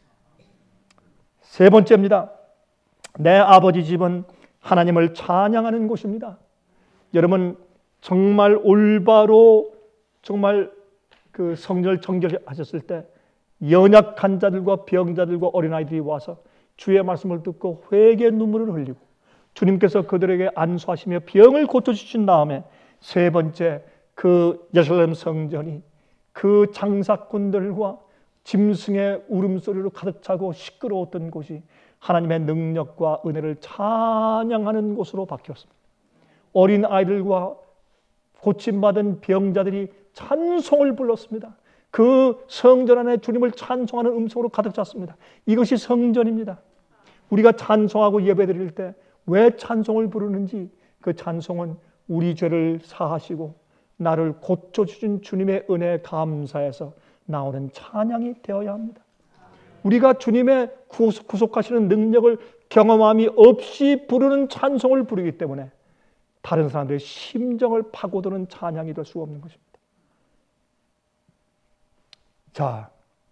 세 번째입니다. 내 아버지 집은 하나님을 찬양하는 곳입니다. 여러분, 정말 올바로 정말 그 성전을 정결하셨을 때 연약한 자들과 병자들과 어린아이들이 와서 주의 말씀을 듣고 회개의 눈물을 흘리고 주님께서 그들에게 안수하시며 병을 고쳐주신 다음에 세 번째, 그 예루살렘 성전이 그 장사꾼들과 짐승의 울음소리로 가득 차고 시끄러웠던 곳이 하나님의 능력과 은혜를 찬양하는 곳으로 바뀌었습니다. 어린 아이들과 고침받은 병자들이 찬송을 불렀습니다. 그 성전 안에 주님을 찬송하는 음성으로 가득 찼습니다. 이것이 성전입니다. 우리가 찬송하고 예배드릴 때 왜 찬송을 부르는지, 그 찬송은 우리 죄를 사하시고 나를 고쳐주신 주님의 은혜에 감사해서 나오는 찬양이 되어야 합니다. 우리가 주님의 구속하시는 능력을 경험함이 없이 부르는 찬송을 부르기 때문에 다른 사람들의 심정을 파고드는 찬양이 될 수가 없는 것입니다. 자,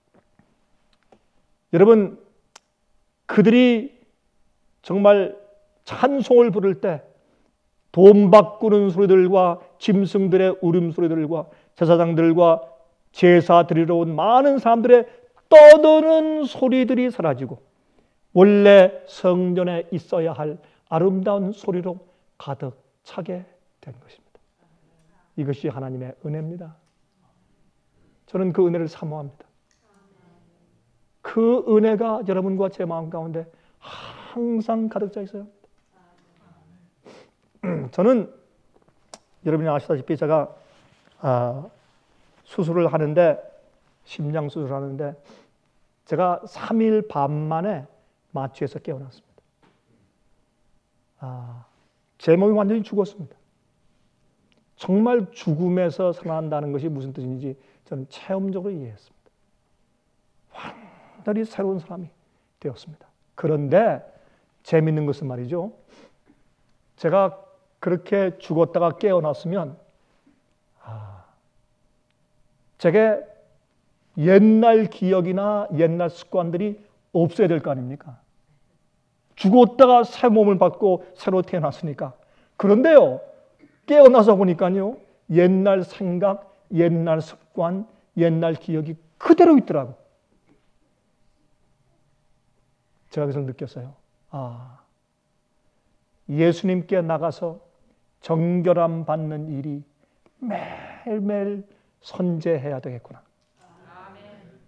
여러분, 그들이 정말 찬송을 부를 때 돈 바꾸는 소리들과 짐승들의 울음소리들과 제사장들과 제사 드리러 온 많은 사람들의 떠드는 소리들이 사라지고 원래 성전에 있어야 할 아름다운 소리로 가득 차게 된 것입니다. 이것이 하나님의 은혜입니다. 저는 그 은혜를 사모합니다. 그 은혜가 여러분과 제 마음 가운데 항상 가득 차 있어요. 저는 여러분이 아시다시피 제가 아, 수술을 하는데 심장 수술을 하는데 제가 삼 일 반 만에 마취해서 깨어났습니다. 아, 제 몸이 완전히 죽었습니다. 정말 죽음에서 살아난다는 것이 무슨 뜻인지 저는 체험적으로 이해했습니다. 완전히 새로운 사람이 되었습니다. 그런데 재미있는 것은 말이죠. 제가 그렇게 죽었다가 깨어났으면 아, 제게 옛날 기억이나 옛날 습관들이 없어야 될 거 아닙니까? 죽었다가 새 몸을 받고 새로 태어났으니까. 그런데요, 깨어나서 보니까요, 옛날 생각, 옛날 습관, 옛날 기억이 그대로 있더라고. 제가 그래서 느꼈어요. 아, 예수님께 나가서 정결함 받는 일이 매일매일 선제해야 되겠구나. 아멘.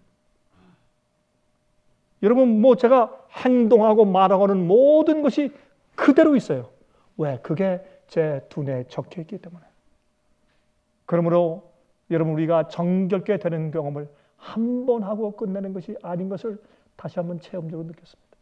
여러분, 뭐 제가 행동하고 말하고는 모든 것이 그대로 있어요. 왜? 그게 제 두뇌에 적혀 있기 때문에. 그러므로 여러분, 우리가 정결케 되는 경험을 한 번 하고 끝내는 것이 아닌 것을 다시 한번 체험적으로 느꼈습니다.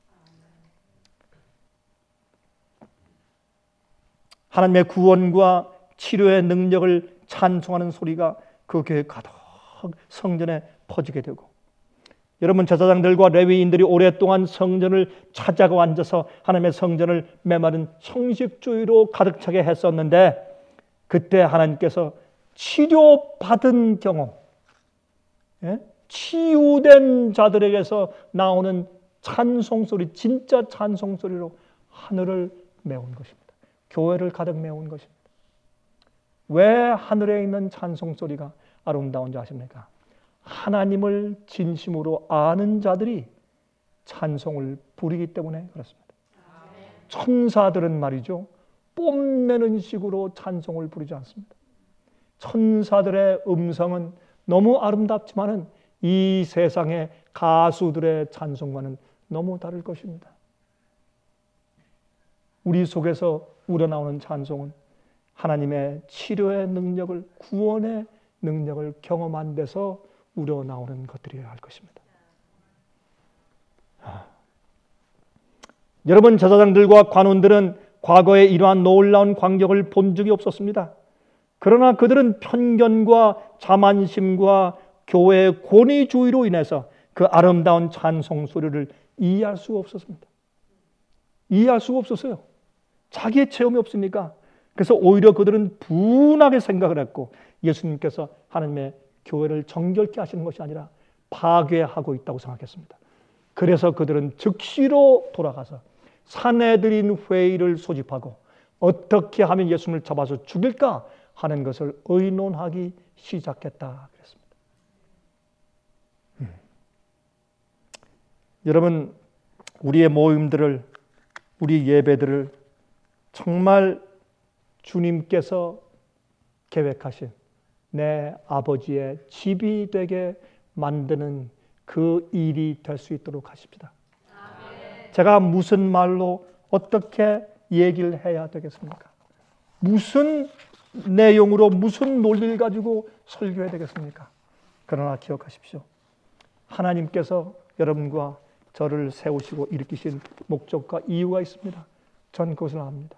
하나님의 구원과 치료의 능력을 찬송하는 소리가 그 교회 가득 성전에 퍼지게 되고, 여러분, 제사장들과 레위인들이 오랫동안 성전을 찾아가 앉아서 하나님의 성전을 메마른 성식주의로 가득 차게 했었는데, 그때 하나님께서 치료받은 경험, 예? 치유된 자들에게서 나오는 찬송소리, 진짜 찬송소리로 하늘을 메운 것입니다. 교회를 가득 메운 것입니다. 왜 하늘에 있는 찬송소리가 아름다운지 아십니까? 하나님을 진심으로 아는 자들이 찬송을 부리기 때문에 그렇습니다. 천사들은 말이죠, 뽐내는 식으로 찬송을 부르지 않습니다. 천사들의 음성은 너무 아름답지만은 이 세상의 가수들의 찬송과는 너무 다를 것입니다. 우리 속에서 우러나오는 찬송은 하나님의 치료의 능력을, 구원의 능력을 경험한 데서 우러나오는 것들이어야 할 것입니다. 아. 여러분, 제사장들과 관원들은 과거에 이러한 놀라운 광경을 본 적이 없었습니다. 그러나 그들은 편견과 자만심과 교회의 권위주의로 인해서 그 아름다운 찬송 소리를 이해할 수가 없었습니다. 이해할 수가 없었어요. 자기의 체험이 없으니까. 그래서 오히려 그들은 분하게 생각을 했고, 예수님께서 하나님의 교회를 정결케 하시는 것이 아니라 파괴하고 있다고 생각했습니다. 그래서 그들은 즉시로 돌아가서 사내들인 회의를 소집하고 어떻게 하면 예수님을 잡아서 죽일까 하는 것을 의논하기 시작했다 그랬습니다. 음. 여러분, 우리의 모임들을, 우리 예배들을 정말 주님께서 계획하신 내 아버지의 집이 되게 만드는 그 일이 될 수 있도록 하십시다. 아멘. 제가 무슨 말로 어떻게 얘기를 해야 되겠습니까? 무슨 내용으로, 무슨 논리를 가지고 설교해야 되겠습니까? 그러나 기억하십시오. 하나님께서 여러분과 저를 세우시고 일으키신 목적과 이유가 있습니다. 전 그것을 압니다.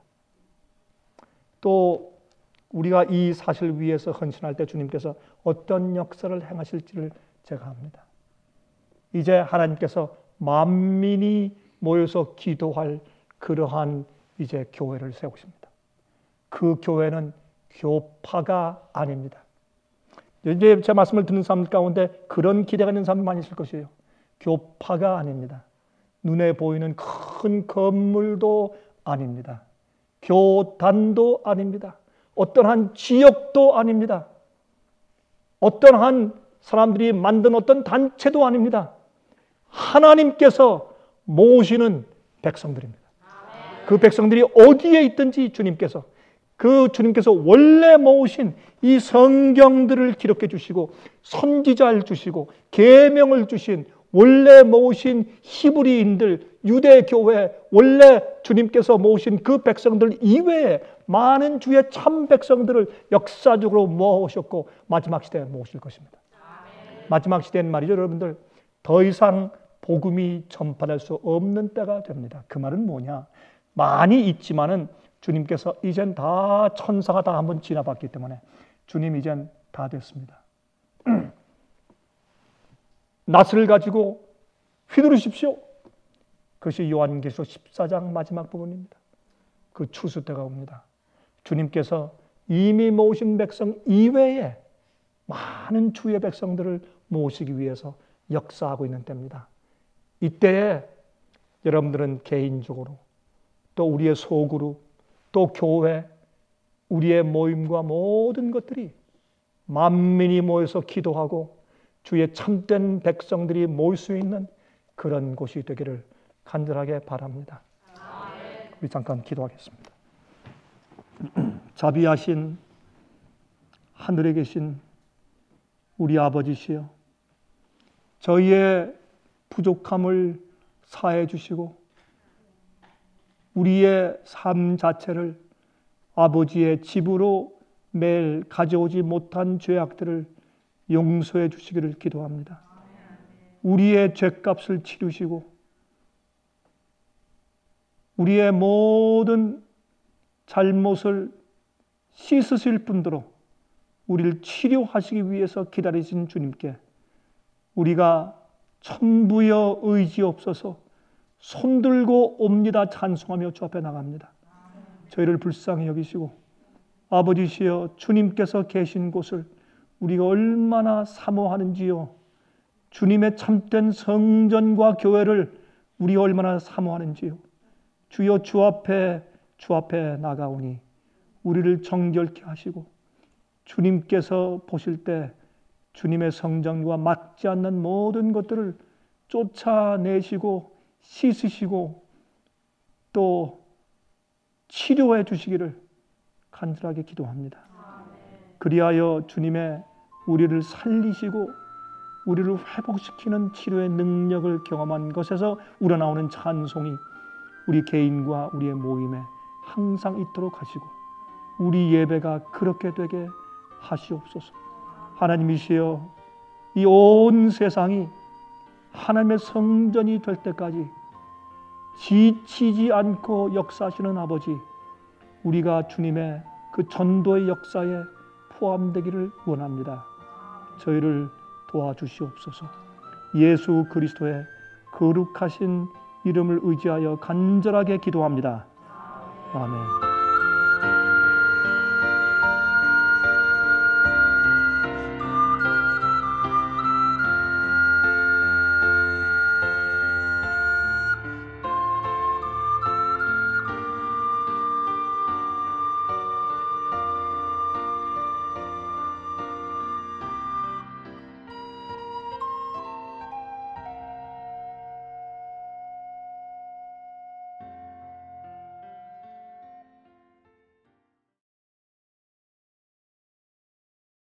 또 우리가 이 사실을 위해서 헌신할 때 주님께서 어떤 역사를 행하실지를 제가 압니다. 이제 하나님께서 만민이 모여서 기도할 그러한 이제 교회를 세우십니다. 그 교회는 교파가 아닙니다. 이제 제 말씀을 듣는 사람 가운데 그런 기대가 있는 사람이 많이 있을 것이에요. 교파가 아닙니다. 눈에 보이는 큰 건물도 아닙니다. 교단도 아닙니다. 어떤 한 지역도 아닙니다. 어떤 한 사람들이 만든 어떤 단체도 아닙니다. 하나님께서 모으시는 백성들입니다. 그 백성들이 어디에 있든지 주님께서 그 주님께서 원래 모으신 이 성경들을 기록해 주시고 선지자를 주시고 계명을 주신 원래 모으신 히브리인들, 유대교회, 원래 주님께서 모으신 그 백성들 이외에 많은 주의 참 백성들을 역사적으로 모으셨고 마지막 시대에 모으실 것입니다. 아멘. 마지막 시대는 말이죠, 여러분들. 더 이상 복음이 전파될 수 없는 때가 됩니다. 그 말은 뭐냐? 많이 있지만은 주님께서 이젠 다 천사가 다 한번 지나봤기 때문에 주님 이젠 다 됐습니다. 낫을 가지고 휘두르십시오. 그것이 요한계시록 십사 장 마지막 부분입니다. 그 추수 때가 옵니다. 주님께서 이미 모으신 백성 이외에 많은 주의 백성들을 모으시기 위해서 역사하고 있는 때입니다. 이때에 여러분들은 개인적으로 또 우리의 소그룹 또 교회 우리의 모임과 모든 것들이 만민이 모여서 기도하고 주의 참된 백성들이 모일 수 있는 그런 곳이 되기를 간절하게 바랍니다. 우리 잠깐 기도하겠습니다. 자비하신 하늘에 계신 우리 아버지시여, 저희의 부족함을 사해 주시고 우리의 삶 자체를 아버지의 집으로 매일 가져오지 못한 죄악들을 용서해 주시기를 기도합니다. 우리의 죄값을 치르시고 우리의 모든 잘못을 씻으실 분도로 우리를 치료하시기 위해서 기다리신 주님께 우리가 천부여 의지없어서 손들고 옵니다 찬송하며 주 앞에 나갑니다. 저희를 불쌍히 여기시고 아버지시여, 주님께서 계신 곳을 우리가 얼마나 사모하는지요. 주님의 참된 성전과 교회를 우리가 얼마나 사모하는지요. 주여, 주 앞에 주 앞에 나가오니 우리를 정결케 하시고 주님께서 보실 때 주님의 성전과 맞지 않는 모든 것들을 쫓아내시고 씻으시고 또 치료해 주시기를 간절하게 기도합니다. 그리하여 주님의 우리를 살리시고 우리를 회복시키는 치료의 능력을 경험한 것에서 우러나오는 찬송이 우리 개인과 우리의 모임에 항상 있도록 하시고 우리 예배가 그렇게 되게 하시옵소서. 하나님이시여, 이 온 세상이 하나님의 성전이 될 때까지 지치지 않고 역사하시는 아버지, 우리가 주님의 그 전도의 역사에 포함되기를 원합니다. 저희를 도와주시옵소서. 예수 그리스도의 거룩하신 이름을 의지하여 간절하게 기도합니다. 아멘.